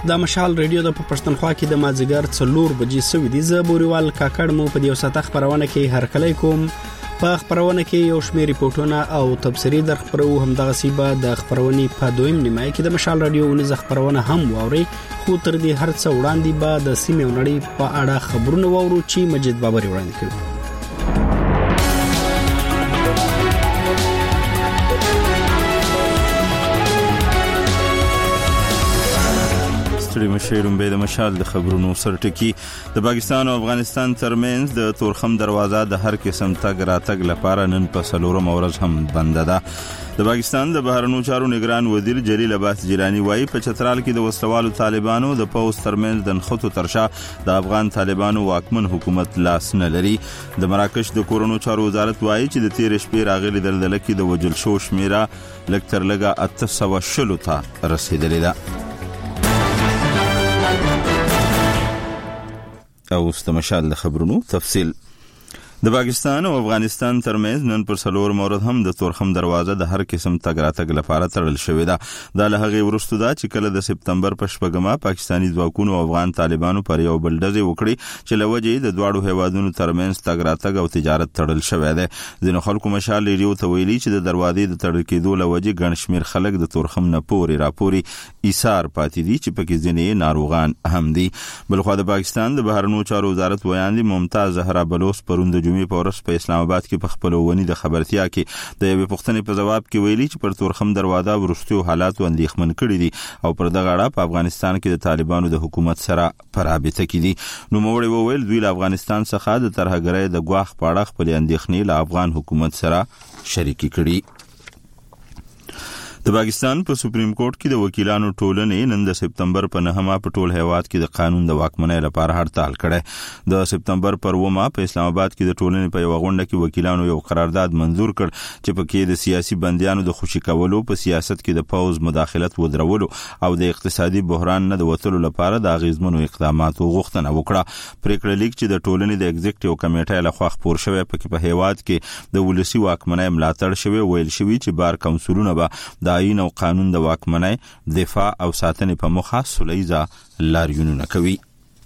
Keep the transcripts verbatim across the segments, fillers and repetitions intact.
د مشال ریډیو د پښتونخوا کې د مازیګر څلور بجې سوي دي. زه بوريوال کاکړ مو په دې وساته خبرونه کې هرکلی کوم. په خبرونه کې یو شمېر ریپورتونه او تبصرې در خبرو. همدغه سیبه د خبرونې په دویم نیمه کې د مشال ریډیو ونیز خبرونه هم واوري. خو تر دې هر څه وړاندې به د سیمې او نړۍ په اړه خبرونه واورو چې مجید بابر وړاندې کړي. ستړي مشیرم به د مشال د خبرونو سرټکی. د پاکستان او افغانستان ترمنځ د تورخم دروازه د هر قسم تګ راتګ لپاره نن په څلورم ورځ هم بند ده. د پاکستان د بهرنیو چارو نگران وزیر جلیل عباس جیلانی وايي په چترال کې د وسلوالو طالبانو د پوز ترمنځ د نخښو ترشا د افغان طالبانو واکمن حکومت لاس نه لري. د مراکش د کورونو چارو وزارت وايي چې د تیر شپې راغلي دلدله کې د وجل شو شمیره لږ تر لږه اته سوه شلو ته رسیدلې ده. او استمشال د خبرونو تفصیل. د پاکستان او افغانستان ترمنځ نن پر څلور مورد هم د تورخم دروازه د هر قسم تګ راتګ لپاره تړل شوې ده. دا له هغې وروسته ده چې کله د سپتمبر په شپږمه پاکستاني ځواکونو او افغان طالبانو پر یو بل ډزې وکړي چې له وجې د دواړو هیوادونو ترمنځ تګ راتګ او تجارت تړل شوی دی. ځینو خلکو مشال ریډیو ته ویلي چې د دروازې د تړل کېدو له وجې ګڼ شمېر خلک د تورخم نه پورې راپورې ایثار پاتې دي چې پکې ځینې ناروغان هم دي. بلخوا د پاکستان د بهرنیو چارو وزارت ویاندې ممتاز زهرا بلوچ پرون د جمعې په ورځ په اسلام آباد کې په خپل ونی د خبرتیا کې د یوې پوښتنې په جواب کې ویلي چې پر تورخم دروازه وروستیو حالاتو اندېښمن کړي دي او پر دغه اړه په افغانستان کې د طالبانو د حکومت سره په رابطه کې دي. نوموړي وویل دوی له افغانستان څخه د ترهګرۍ د ګواښ په اړه خپلې اندېښنې له افغان حکومت سره شریکې کړي. د پاکستان په سپریم کورټ کې د وکیلانو ټولنې نن د سپتمبر په نهمه په ټول هیواد کې د قانون د واکمنۍ لپاره هړتال کړی. د سپتمبر پر اوومه په اسلام آباد کې د ټولنې په یو غونډه کې وکیلانو یو قرارداد منظور کړ چې پکې د سیاسي بندیانو د خوشي کولو، په سیاست کې د پوز مداخلت ودرولو او د اقتصادي بحران نه د وتلو لپاره د اغیزمنو اقداماتو غوښتنه وکړه. پریکړه لیک چې د ټولنې د ایگزیکټیو کمیټې لخوا خپور شوی پکې په هیواد کې د ولسی واکمنۍ ملاتړ شوی ویل شوی چې بار کونسلونه به د آئین او قانون د واکمنۍ دفاع او ساتنې په موخه سولیزه لاریونونه کوي.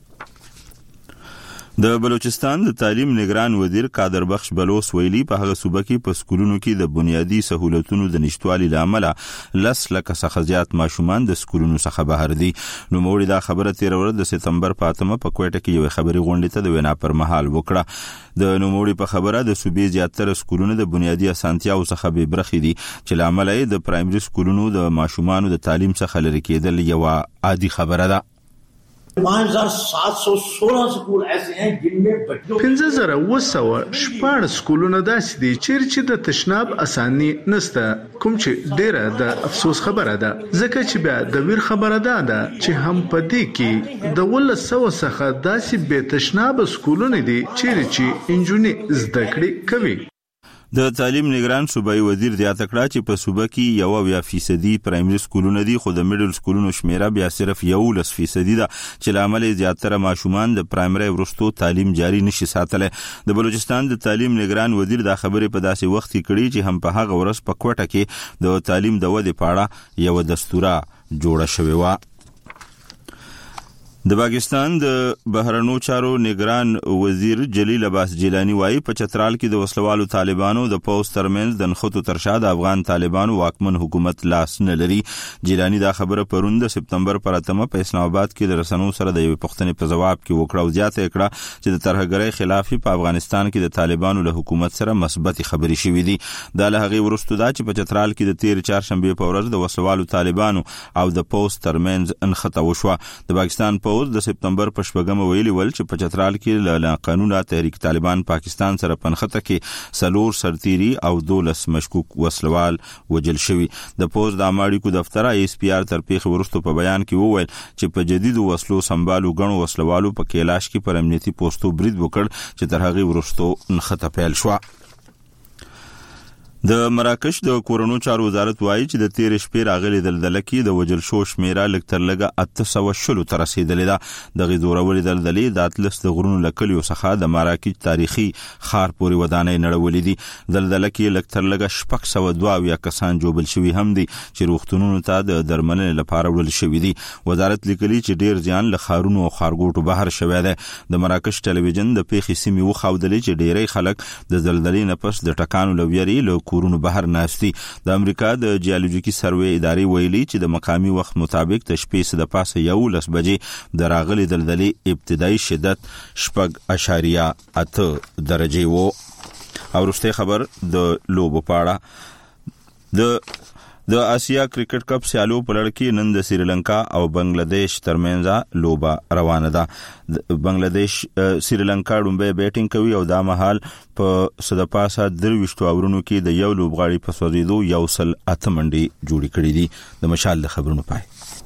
د بلوچستان د تعلیم نگران وزیر قادر بخش بلوچ ویلي په هغه صوبه کې په سکولونو کې د بنیادی سہولتونو د نشټوالي لامل لس لکه څخه زیات ماشومان د سکولونو څخه بهر دي. نو موږ دا خبره تیر ورځ د سپتمبر په اتمه په کوټه کې یو خبري غونډه ته د وینا پر مهال وکړه. د نوموړي په خبره د صوبې زیاتره سکولونو د بنیادی اسانتیاو څخه به برخې دي چې لامل یې د پرایمري سکولونو د ماشومانو د تعلیم څخه لري کېدل یو عادي خبره ده. पाँच हजार सात सौ सोलह स्कूल ऐसे हैं जिनमें बच्चों پنځه زره اوه سوه شپاړس سکولونه داسې دي چیرې چې د تشناب اساني نشته، کوم چې ډیره د افسوس خبره ده ځکه چې بیا د ویر خبره ده ده چې هم په دې کې د ولس سوه څخه داسې بې تشناب سکولونه دي چیرې چې انجونې زده کړې کوي. د تعلیم نگران صوبایي وزیر زیاته کړه چې په صوبه کې یو اویا فیصدي پرایمري سکولونه دي خو د میډل سکولونو شمیره بیا صرف یولس فیصدي ده چې لامل زیاتره ماشومان د پرایمري ورستو تعلیم جاری نشي ساتلی. د بلوچستان د تعلیم نگران وزیر دا خبرې په داسې وخت کې کړي چې هم په هغه ورځ په کوټه کې د تعلیم د ودې په اړه یو دستوره جوړه شوې وه. د پاکستان د بهرنیو چارو نگران وزیر جلیل عباس جیلانی وايي په چترال کې د وسلوالو طالبانو د پوز ترمنځ د نخښو ترشا د افغان طالبانو واکمن حکومت لاس نه لري. جیلانی دا خبره پرون د سپتمبر پر اتمه په اسلام آباد کې د رسنیو سره د یوې پوښتنې په جواب کې وکړه او زیاته کړه چې د ترهګرۍ خلاف په افغانستان کې د طالبانو له حکومت سره مثبت خبرې شوې دي. دا له هغې وروسته ده چې په چترال کې د تیر چهارشنبې په ورځ د وسلوالو طالبانو او د پوز ترمنځ نښته وشوه. د پاکستان پوز د سپتمبر په شپږمه ویلي ول چې په چترال کې له قانونه تحریک طالبان پاکستان سره پنخته کې سلور سرتيري او دولس مشکوک وسلوال وجل شوی. د پوز د اماړیکو دفتر ایس پی آر تر پیښې وروسته په بیان کې وویل چې په جديد وسلو سمبالو غنو وسلوالو په کیلاش کې پر امنیتي پوسټو برید وکړ چې تر هغه وروسته نخته پیل شو. د مراکش د کورونو چارو وزارت وایي چې د تیر شپې راغلي دلدله کې د وجل شو شمیره لږ تر لږه اته سوه شلو ته رسیدلې ده. دغې زورورې دلدلې د اطلس د غرونو له کلیو څخه د مراکش تاریخي ښار پورې ودانۍ نړولې دي. دلدله کې لږ تر لږه شپږ سوه دوه اویا کسان جوبل شوي هم دي چې روغتونونو ته د درملنې لپاره وړل شوي دي. وزارت لیکلي چې ډیر زیان له ښارونو او ښارګوټو بهر شوی دی. د مراکش ټلویزیون د پیښې سیمې وښودلې چې ډیری خلک د زلزلې نه پس د ټکانو له ویرې له کورونو بهر ناستي. د امریکا د جیولوژیکي سروې ادارې ویلي چې د مقامي وخت مطابق د شپې څه د پاسه یولس بجې د راغلي دلدلې ابتدایي شدت شپږ اشاریه اته درجې و. او وروستی خبر د لوبو په اړه. د د آسیا کرکټ کپ سیالو په لړ کې نن د سریلانکا او بنگلاديش ترمنځ لوبه روانه ده. بنگلاديش سریلانکا ډومبه بیټینګ کوي او دا مهال په صدپاسه درويشتو اورونو کې د یو لوبغاړي په سوځیدو یو سل اته منډي جوړې کړې دي. د مشال د خبرونو پای.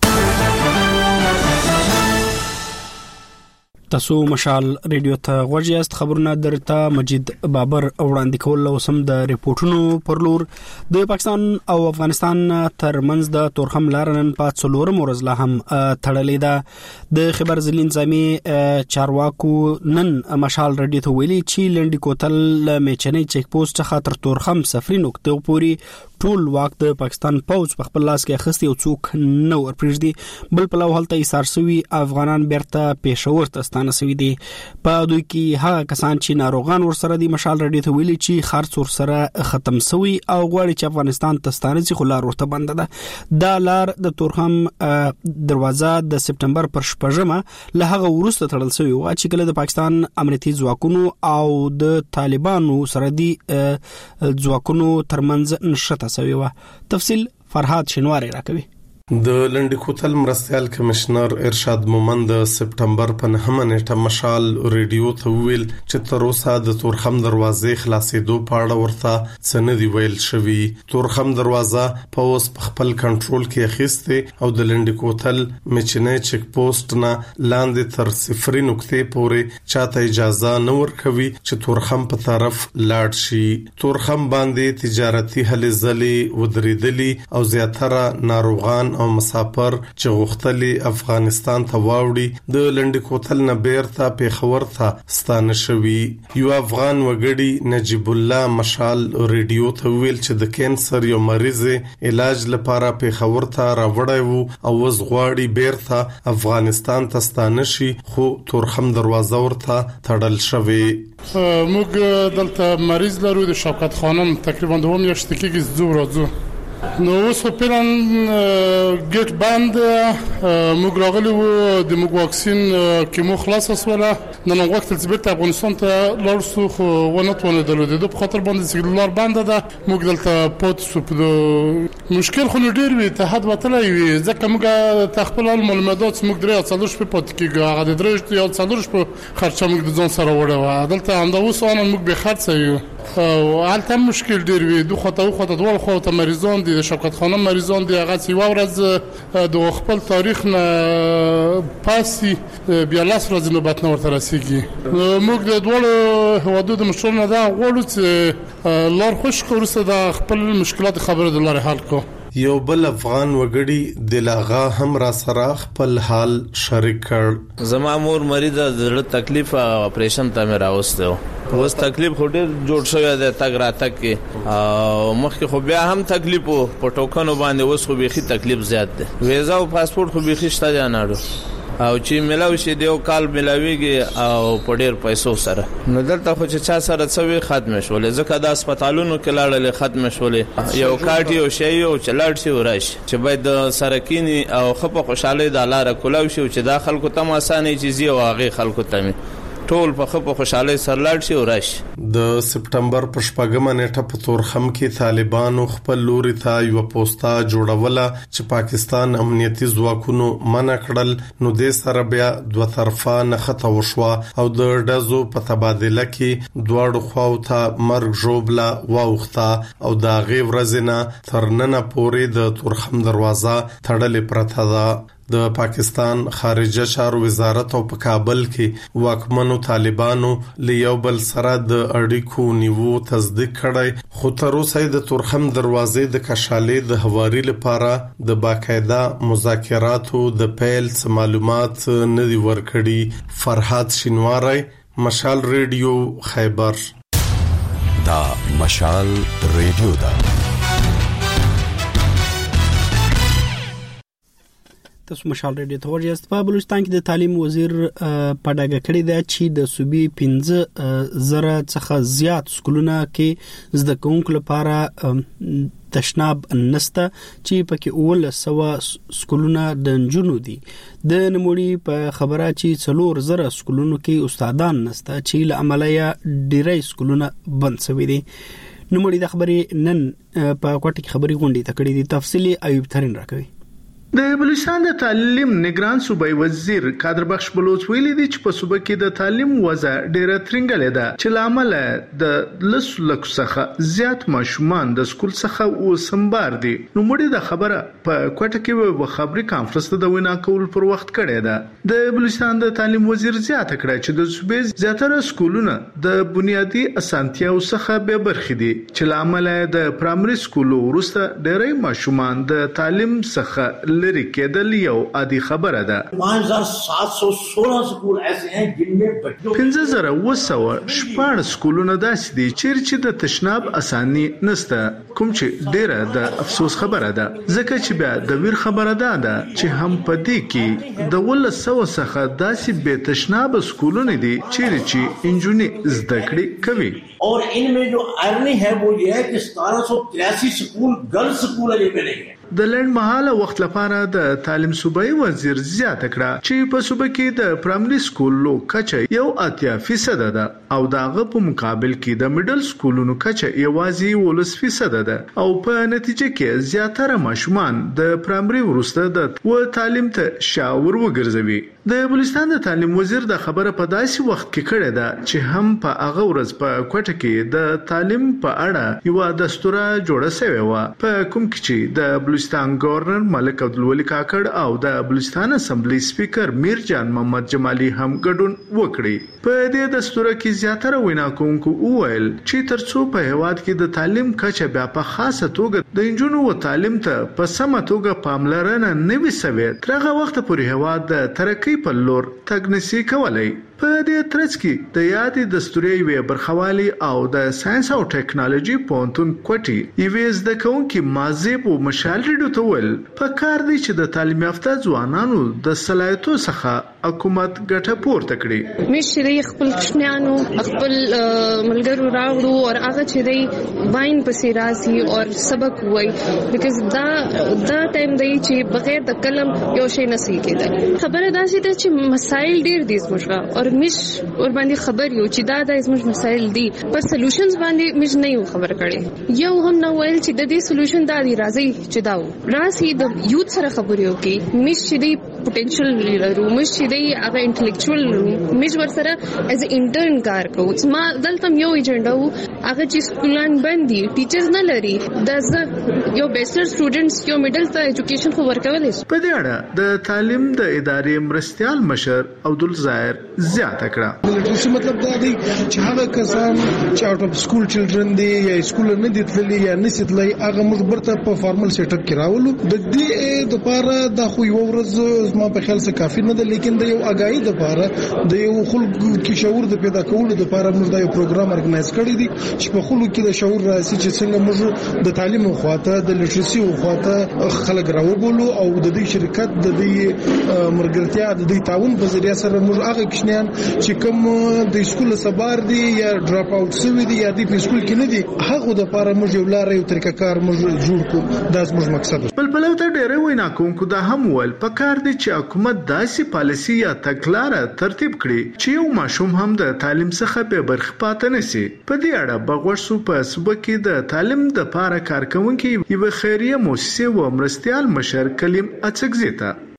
تاسو مشال ریډیو ته غوږیاست. خبرونه درته مجید بابر وړاندې کول او سم د ریپورتونو پر لور. د پاکستان او افغانستان ترمنځ د تورخم لار نن په څلورم ورځ لا هم تړلې ده. د خبر ځلین ځامي چارواکو نن مشال ریډیو ته ویلي چې لنډی کوتل میچنې چیک پوسټ څخه تر تورخم سفري نقطه پورې ټول واک د پاکستان پوز په خپل لاس کې اخیستی او څوک نه ورپرېږدي. بل پلو هلته ایثار شوي افغانان بیرته پېښور ته ستانه شوي دي. په دوی کې هغه کسان چې ناروغان ورسره دي. مشال ریډیو ته ویلي چې خرڅ ورسره ختم شوی او غواړي چې افغانستان ته ستانه شي، خو لار ورته بنده ده. دا لار د تورخم دروازه د سپټمبر پر شپږمه له هغه وروسته تړل شوی و چې کله د پاکستان امنیتي ځواکونو او د طالبانو سره دي ځواکونو ترمنځ نښته سوی و. تفصیل فرهاد شنواری راکوي. د لنډی کوتل مرستیال کمشنر ارشاد مومند د سپټمبر په نهمه نیټه مشال ریډیو ته ویل چې تر اوسه د تورخم دروازې خلاصېدو په اړه ورته څه نه دی ویل شوی. تورخم دروازه په اوس په خپل کنټرول کې اخیسته او د لنډی کوتل میچنې چیک پوسټ نه لاندې تر صفري نقطې پورې چاته اجازه نه ورکوي چې تورخم په طرف لاړ شي. تورخم باندې تجارتي هلې ځلې ودرېدلې او زیاتره ناروغان او مسافر چې غوښتلي افغانستان ته واوړي د لنډی کوتل نه بیرته پېښور ته ستانه شوي. یو افغان وګړي نجیب الله مشال ریډیو ته ویل چې د کینسر یو مریض علاج لپاره پېښور ته راوړی وو او اوس غواړي بیرته افغانستان ته ستانه شي، خو تورخم دروازه ورته تړل شوې. موږ دلته مریض لرو د شوکت خانم تقریبا دوه میاشتې کېږي ځو راځو. نو اوس په پلان ګیټ بند موږ راغلي وو د موږ واکسین کې مو خلاص اسوله نن وخت چې بیرته افغانستان ته لاړ شو خو ونه توانېدلو د په خاطر باندې چې لار بند ده موږ دلته پات شو. په مشکل خو ډیر وي ته حد وتلای وي ځکه موږ تخپل معلومات موږ درې څلور شپې پات کېږي هغه د درې یا څلور شپې خرچه موږ د ځان سره وړو دلته همدا اوس ان موږ به خرڅ یو او حالت مشکل ډیر وي. دوه خطه او خطه دوه خو ته مریضان دي د شوکت خانم مریضان دی هغه سی ورځ د خپل تاریخ نه پاسي بیا لاس ورځ نوبت نه ورته رسیږي. موږ د دوه هوادو د مشرانو دا غواړو چې لار خوش کورسه د خپل مشکلات خبره د لارې حل کو. یو بل افغان وګړي د لاغا هم را سره خپل حال شریک کړ. زما مور مریض د زړه تکلیف اپریشن ته مې راوسته اوس تکلیف خو ډیر جوړ شوی دی تګ راتګ کې او مخکې خو بیا هم تکلیف وو په ټوکنو باندې اوس خو بیخي تکلیف زیات دی. ویزا او پاسپورت خو بیخي شته دی نه او چې ملاوي شي دیو کال ملاويږي او په ډیر پیسو سره نو دلته خو چې چا سره څوي ختم شول ځکه د هسپتالونو کې لاړل ختم شول یو کارت یو شی او چلاړ شي ورش چې باید سرکینی او خپه خوشاله د لاره کولاو شي چې داخل کو تم اسانه چیزي او هغه خلکو ته ټول په خپه خوشاله سرلاړ شي ورش. د سپټمبر په شپږمه نیټه په تورخم کې طالبانو خپل لوري ته یو پوسټا جوړوله چې پاکستان امنیتي ځواکونو منع کړل نو د سره بیا دوه طرفه نخته وشوه او د ډزو په تبادله کې دواړو خواو ته مرګ جوړبله واوخته او دا غي ورځنه ترننه پورې د تورخم دروازه تړلې پرته ده. د پاکستان خارجه چارو وزارت او په کابل کې واکمنو طالبانو له یو بل سره د اړیکو نیو تصدیق کړی، خو تر اوسه د تورخم دروازې د کشالې د هواري لپاره د باقاعده مذاکراتو د پیل معلومات نه دی ورکړي. فرحات شینواری، مشال ریډیو، خیبر. دا مشال ریډیو دا تاسو مشال ریډیو ته ورجاست. په بلوچستان کې د تعلیم وزیر په ډاګه کړی دی چې د صوبې پنځه زره څخه زیات سکولونه کې زده کوونکو لپاره تشناب نسته چې پکې اول سوا سکولونه د نجونو دي. د نموړي په خبره چې څلور زره سکولونو کې استادان نسته چې له عملیه ډیری سکولونه بند شوي دي. نموړي د خبرې نن په کوټه کې خبري غونډې ته کړې دي. تفصیلی ایوب ترين راکوي. د بلوچستان د تعلیم نگران صوبای وزیر قادر بخش بلوچ ویلي دی چې په صوبه کې د تعلیم وضع ډیره ترنګلې ده چې لامل د لسو لک څخه زیات ماشومان د سکول څخه وسمبار دي. نو مړي د خبره په کوټه کې و خبري کانفرنس د وینا کول پر وخت کړی ده. د بلوچستان د تعلیم وزیر زیاته کړه چې د صوبې زیاتره سکولونه د بنیادی اسانتیاو څخه به برخې دي چې لامل د پرایمري سکولو ورسته ډیری ماشومان د تعلیم څخه لری کېدل یو عادي خبره ده. पाँच हज़ार सात सौ सोलह स्कूल ऐसे हैं जिनमें बच्चों پنځه زره اوه سوه شپږ سکولونه داسې دي چې د تشناب اساني نسته، کوم چې ډیره د افسوس خبره ده ځکه چې بیا د ویر خبره ده ده چې هم په دې کې د ولس سو څخه داسې به تشناب سکولونه دي چې انجونی زده کړې کوي. और इनमें जो आयरनी है वो ये है कि सतारह सौ तिरासी स्कूल गर्ल्स स्कूल अजय में नहीं है. د لړ مهاله وخت لپاره د تعلیم صوبای وزیر زیاته کړه چې په صوبه کې د پرایمري سکولو کچه یو اتیا فیصد ده او داغه په مقابل کې د میډل سکولونو کچه یوازې ولس فیصد ده او په نتیجه کې زیاتره ماشومان د پرایمري ورسته د و تعلیم ته شاور وګرځوي. د بلوچستان د تعلیم وزیر د خبره په داسې وخت کې کړې ده چې هم په هغه ورځ په کوټه کې د تعلیم په اړه یو دستور جوړه شوی و په کوم کې چې د بلوچستان گورنر ملک عبدالولي کاکړ او د بلوچستان اسمبلی سپیکر میر جان محمد جمالي هم ګډون وکړي. په دې دستور کې زیاتره وینا کوونکو وویل چې ترڅو په هیواد کې د تعلیم کچه بیا په خاصه توګه د انجونو و تعلیم ته په سمه توګه پاملرنه نه وي شوې تر هغه وخت پورې هیواد د ترقۍ په لور تګ نشي کولای. په دې ترڅ کې د یادې دستوري وی برخوالي او د ساينس او ټیکنالوژي پونتون کوټي ایویز د کونکي مازیب او مشال ریډو ته ول په کار دی چې د تعلیم یافته ځوانانو د صلاحیتو څخه حکومت ګټه پورته کړي. مشري خپل کشنیانو خپل ملګرو راوړو او هغه چې دی واین پسې راسي او سبق وای بیکاز دا دا ټایم دی چې بغیر د قلم یو شی نه سي کېدای. خبره دا چې مسائل ډیر دي زموږه او مش ور باندې خبر یو چې دا د زموږ مسایل دي پر سولوشنز باندې مش نه یو خبر کړي. یو هم نو ویل چې د دې سولوشن دا دی راځي چې دا و راسي د یوت سره خبرې وکي مش چې دی پوتنشل لرو مش چې دی هغه انټلیکچوال مش ور سره ایز انټرن کار کوو. ما دلته یو ایجنډا وو هغه چې سکولان باندې ټیچرز نه لري د یو بیسټر سټوډنټس یو میډل ته ایجوکیشن خو ورکول شي. په دې اړه د تعلیم د ادارې مرستيال مشر عبدل ظاهر زیاته کړه. لټریسي مطلب دا دی چې هغه کسان چې اوټ اف سکول چلډرن دي یا سکول نه دي تللي یا نشي تللي هغه موږ برته په فارمل سیټ اپ کې راولو. د دې د پاره د خو یو ورځ ما په خیال څه کافي نه ده لیکن د یو اگاهي د پاره د یو خلکو کې شعور د پیدا کولو د پاره موږ د یو پروګرام ارګنایز کړی دی چې په خلکو کې د شعور راسي چې څنګه موږ د تعلیم خواته د لټریسي خواته خلک راوبولو او د دې شرکت د دې مرګرتیا د دې تعاون په ذریعہ سره موږ هغه کشنیان چې کوم د سکول سبار دي یا ډراپ اوټ شوی دي یا د سکول کې نه دي هغه د پاره موږ یو لار یو طریقه کار موږ جوړ کوو. دا زموږ مقصد دی. بل بل ته ډېر وینا کوونکو دا هم ول په کار دي چې حکومت داسې پالیسي یا تګلارې ترتیب کړي چې یو ماشوم هم د تعلیم څخه به برخه پاتې نشي. په دې اړه بغوښو په صوبه کې د تعلیم د پاره کارکونکو یو خیریه مؤسسه و مرستيال مشر کلیم اڅکزیتا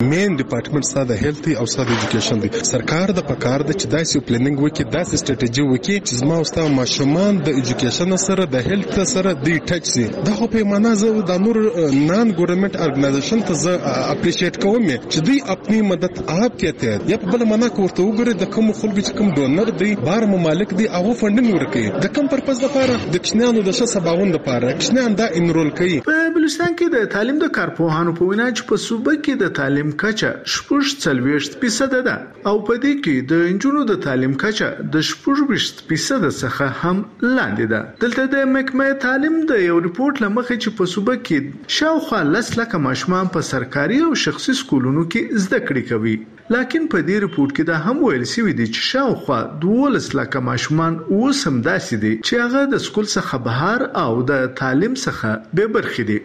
مین ډپارټمنټ ستا د هیلث او ستا د ایجوکیشن دی. سرکار د پکار د چې داسې پلانینګ وکړي، داسې سټریټیجي وکړي چې زما او ستا ماشومان د ایجوکیشن سره د هیلث سره دی ټچ شي. دا خو په معنا زه د نور نان ګورنمنت ارګنایزیشن ته زه اپریشیټ کوم چې دوی خپل مدد آپ کہتے ہیں. یا په بل معنا کوته وګوره د کوم خلکو چې کوم ډونر دی بار ممالک دی هغه فندینګ ورکوي د کوم پرپز لپاره؟ د کښنانو د ښه سباوند لپاره. کښنان دا انرول کوي. په بلوچستان کې د تعلیم د کارپوهانو په وینا چې په صوبه کې د تعلیم کچه شپږ څلوېښت فیصد ده او په دې کې د انجونو د تعلیم کچه د شپږ ویشت فیصد څخه هم لاندې ده. دلته د محکمه تعلیم د یو ریپورت لمخې چې په صوبه کې شاوخوا لس لکه ماشومان په سرکاري او شخصي سکولونو کې زده کړې کوي، لکن په دې ریپورت کې دا هم ویل شوی دی چې شاوخوا دولس لکه ماشومان اوس هم داسې دي چې هغه د سکول څخه بهر او د تعلیم څخه بې برخې دي.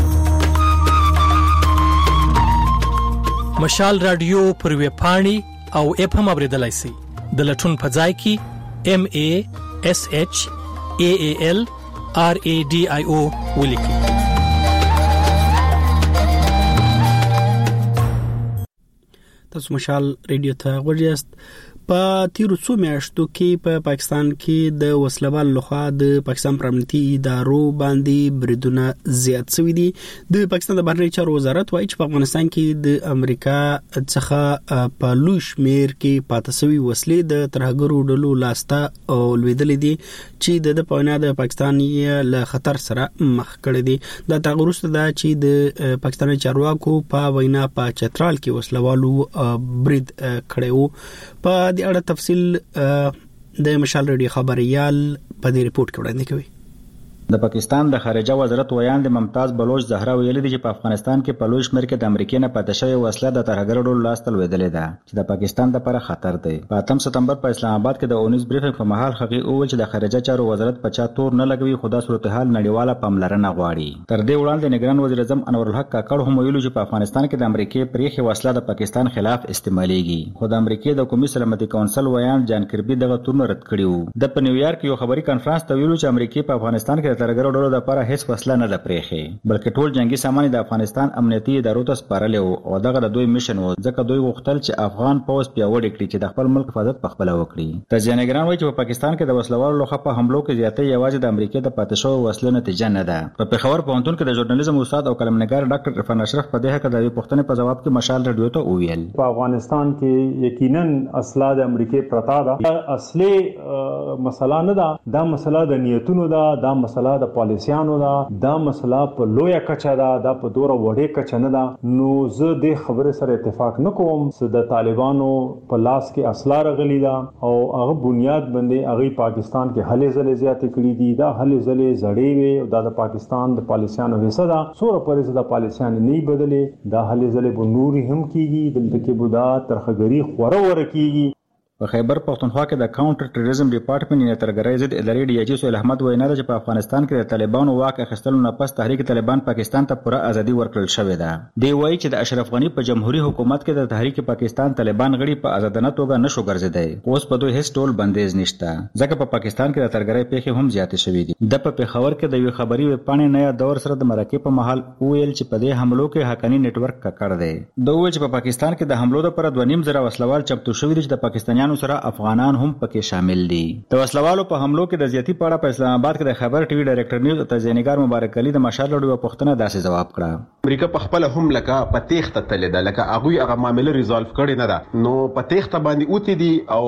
مشال رادیو پر وی پاڼي او اپ هم اوریدلای شئ. د لټون په ځای کې ام ا اس اچ ا ا ال ار ا ډي آی او ولیکئ. تاسو مشال ریډیو ته غوړیاست. په تیرو څو میاشتو کې په پا پاکستان کې د وسلوال لخوا د پاکستان پر امنیتي ادارو باندې بریدونه زیات شوي دي. د پاکستان د بهرنیو چارو وزارت وایي چې په افغانستان کې د امریکا څخه په لوی شمیر کې پاتې شوي وسلې د ترهګرو ډلو لاسته لوېدلې دي چې د په وینا د پاکستان له خطر سره مخ کړي دي. دا تغیر وروسته دا چې د پاکستاني چارواکو په وینا په چترال کې وسلوالو برید کړي وو. په د اړه تفصیل د مشال ریډیو خبريال په دې ریپورت کې وړاندې کوي. د پاکستان د خارجه وزارت ویاند ممتاز بلوچ زهرا ویلي دي چې په افغانستان کې په لوی شمېر کې د امریکا نه پاتې شوی وسله د ترهګرو ډلو لاسته لوېدلې ده چې د پاکستان لپاره خطر دی. په اتم سپتمبر په اسلام آباد کې د اونیس بریفینګ په مهال هغه وویل چې د خارجه چارو وزارت په چا تور نه لګوي، خو دا صورتحال نړیواله پاملرنه غواړي. تر دې وړاندې نگران وزیر اعظم انور الحق کاکړ هم ویلي چې په افغانستان کې د امریکا پرېخي وسله د پاکستان خلاف استعمالېږي، خو د امریکا د قومي سلامتي کونسل ویاند جان کربي دغه تورونه رد کړي وو. د په نیویارک یو خبري کانفرنس ته ویلو چې امریکا په افغانستان کې د ترهګرو ډلو لپاره هیڅ وسله نه ده پرېخي، بلکې ټول جنگي سامان د افغانستان امنیتي ادارو ته سپارلي وو او دغه د دوی میشن وو، ځکه دوی غوښتل چې افغان پوځ پیاوړی کړي چې د خپل ملک حفاظت په خپل وکړي. تجزیه‌نګاران وایي چې په پاکستان کې د وسلوالو لخوا په حملو کې زیاتې یوازې د امریکا د پاتې شوو وسلو نتیجه نه ده. په پېښور پوهنتون کې د ژورنالیزم استاد او قلمنګار ډاکټر عرفان اشرف په دې حق د پوښتنې په جواب کې مشال رادیو ته وویل په افغانستان کې یقینا اسلحه د امریکا پرتا ده. اصلي مسله نه ده، دا مسله د نیتونو ده، دا مسله د پالیسیانو ده، دا مسله په لویه کچه ده، دا په دوره وړې کچه نه ده. نو زه د خبرې سره اتفاق نه کوم چې د طالبانو په لاس کې اسلحه راغلي ده او هغه بنیاد باندې هغه پاکستان کې هلې ځلې زیاتې کړې دي. دا هلې ځلې زړې وي او دا د پاکستان د پالیسیانو حصہ ده. سوره پرې د پالیسیان نه بدلې، دا هلې ځلې به نوري هم کیږي، دلته کې به دا ترخګری خوره ور کیږي. په خیبر پختونخوا کې د کاونټر ټیرریزم ډپارټمنټ یې ترګرای ضد ادارې ډي ایچ سهیل احمد وینا ده چې په افغانستان کې د طالبانو واک اخیستلو نه پس تحریک طالبان پاکستان ته پوره ازادي ورکړل شوې ده. دی وایي چې د اشرف غنی په جمهوریت حکومت کې د تحریک پاکستان طالبان غړي په آزادانه توګه نشو ګرځیدای. اوس په دوی هیڅ ټول بندیز نشته، ځکه په پاکستان کې د ترګرای پیښې هم زیاتې شوې دي. د په پېښور کې د یو خبري ویبپاڼې نیا دور سره د مرکې په محل ویل چې په دې حملو کې حقانی نت ورک ککړ دی. دوی وایي چې په پاکستان کې د حملو لپاره دوه نیم زره وسلوال چمتو شوي دي چې د پاکستانیانو سره افغانان هم پکې شامل دي. د وسلوالو په حملو کې د زیاتی پاړه په اسلام آباد کې د خبر ټي وي ډایرکټر نیوز او تجزیه‌نګار مبارک علي د مشال لړو پښتنه داسې جواب کړه. امریکا په خپل هم لکه په تېخته تللی ده، لکه هغوی هغه معامله ریزالف کړې نه ده، نو په تېخته باندې اوتې دي او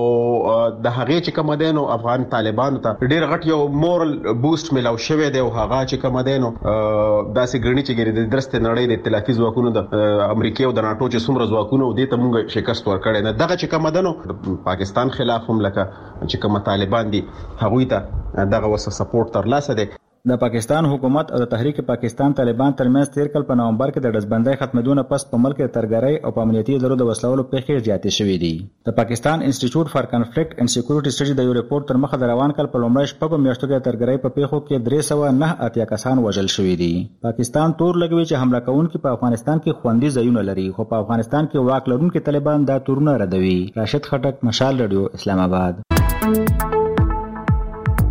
د هغې چې کومه دی نو افغان طالبانو ته ډېر غټ یو مورل بوسټ میلاو شوی دی او هغه چې کومه دی نو داسې ګڼي چې ګورې د درستې نړۍ د ائتلافي ځواکونو د امریکا او د ناټو چې څومره ځواکونه دې ته موږ شکست ورکړی نه. دغه چې کومه ده نو پاکستان خلاف هم لکه چې کومه طالبان دي هغوی ته دغه وسه سپورټ ترلاسه دی. د پاکستان حکومت او د تحریک پاکستان طالبان ترمنځ تیر کال په نومبر کې د ډزبندۍ ختمېدو پس په ملک کې ترګرۍ او په امنیتي ادارو د وسلوالو پیښې زیاتې شوې دي. د پاکستان انسټیټیوټ فار کنفلیکټ اینڈ سکیورټي سټډي د یو ریپورت تر مخه د روان کال په لومړۍ شپږو میاشتو کې د ترګرۍ په پیښو کې درې سوه نه اتیا کسان وژل شوي دي. پاکستان تور لګوي چې حمله کوونکي په افغانستان کې خوندي ځایونه لري، خو په افغانستان کې واک لرونکي طالبان دا تورونه ردوي. راشد خټک، مشال رادیو، اسلام آباد.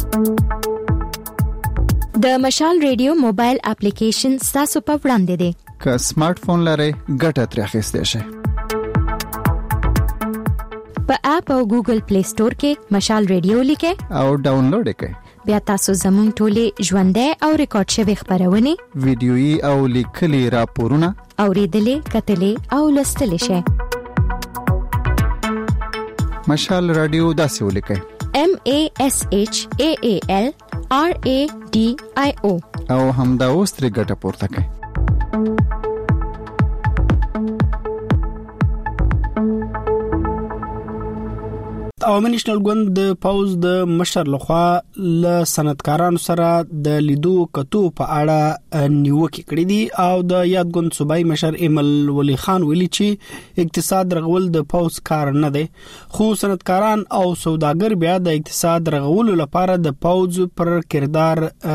د مشال ریډیو موبایل اپلیکیشن ستاسو په وړاندې دی. که سمارټ فون لرئ ګټه ترې اخیستی شئ. په اپ او ګوګل پلی سٹور کې مشال ریډیو لیکئ او ډاونلوډ یې کړئ. بیا تاسو زموږ ټولې ژوندۍ او ریکارډ شوي خبرونه، ویډیويي او لیکلي راپورونه اوریدلې، کتلې او لوستلې شئ. مشال رادیو داسې ولیکئ: M A S H A A L R A D I O او همدا اوس ترې ګټه پورته کړئ. عوامي نېشنل ګوند د پوز د مشر لخوا له صنعتکارانو سره د لیدو کتو په اړه نیوکې کړې دي او د یاد ګوند صوبایي مشر ایمل ولی خان ویلي چې اقتصاد رغول د پوز کار نه دی، خو صنعتکاران او سوداګر بیا د اقتصاد رغولو لپاره د پوز پر کردار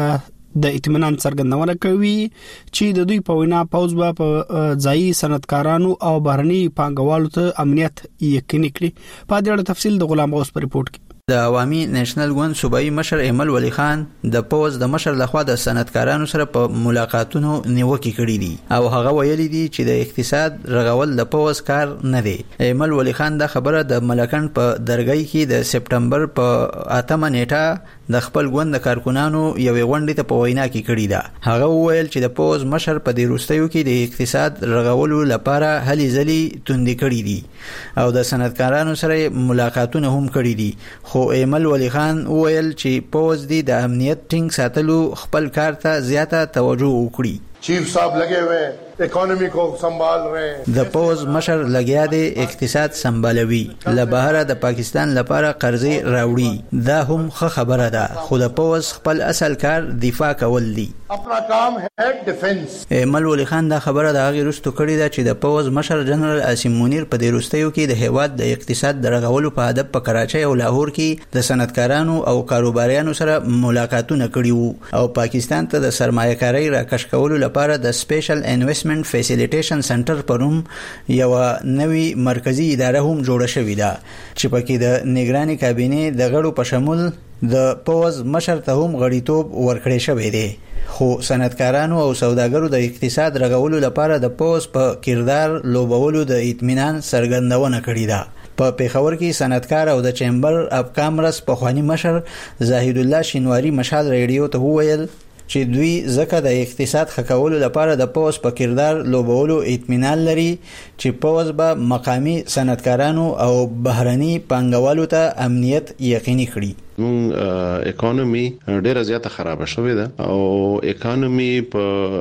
د اطمینان څرګندونه کوي چې د دوی په وینا پوز به په ځایي صنعتکارانو او بهرني پانګوالو ته امنیت یقیني کړي. په دې اړه تفصیل د غلام غوث په ریپورت کې. د عوامي نېشنل ګوند صوبایي مشر ایمل ولی خان د پوز د مشر لخوا د صنعتکارانو سره په ملاقاتونو نیوکې کړې دي او هغه ویلي دي چې د اقتصاد رغول د پوز کار نه دی. ایمل ولی خان دا خبره د ملکند په درګۍ کې د سپټمبر په اتمه نیټه د خپل ګوند د کارکونانو یوې غونډې ته په وینا کې کړې ده. هغه وویل چې د پوز مشر په دې وروستیو کې د اقتصاد رغولو لپاره هلې ځلې توندې کړې دي او د صنعتکارانو سره ملاقاتونه هم کړي دي، خو ایمل ولی خان وویل چې پوز دی د امنیت ټینګ ساتلو خپل کار ته زیاته توجه وکړي. چیف صاحب لگے ہوئے اکانومی کو سنبھال رہے ہیں. د پوز مشر لګیا دی اقتصاد سنبالوي، له بهره د پاکستان لپاره قرضې راوړي. دا هم ښه خبره ده، خو د پوز خپل اصل کار دفاع کول دی. خپل کام ہے ډیفنس. ایمل ولی خان دا خبره د هغې وروسته کړې ده چې د پوز مشر جنرال عاصم منیر په دې وروستیو کې د هیواد د اقتصاد د رغولو په هدف په کراچۍ او لاهور کې د صنعتکارانو او کاروباریانو سره ملاقاتونه کړي وو او پاکستان ته د سرمایه‌کارۍ راکش کولو لپاره د سپیشل انویسټمنټ فیسیلیټیشن سنټر پروم یو نوی مرکزی اداره هم جوړه شوې ده چې پکې د نگرانی کابینې د غړو په شمول د پوز مشر ته هم غړیتوب ورکړی شوی دی. خو صنعتکارانو او سوداګرو د اقتصاد رغولو لپاره د پوز په کردار لوبولو د اطمینان څرګندونه کړې ده. په پیښور کې صنعتکار او د چیمبر اف کامرس پخوانی مشر زاهد الله شینواری مشال ریډیو ته وویل چې دوی ځکه د اقتصاد ښه کولو لپاره د پوز په کردار لوبولو اطمینان لري چې پوز به مقامي صنعتکارانو او بهرني پانګوالو ته امنیت یقیني کړي. مون اکانومي ډیره زیاته خراب شوې ده او اکانومي په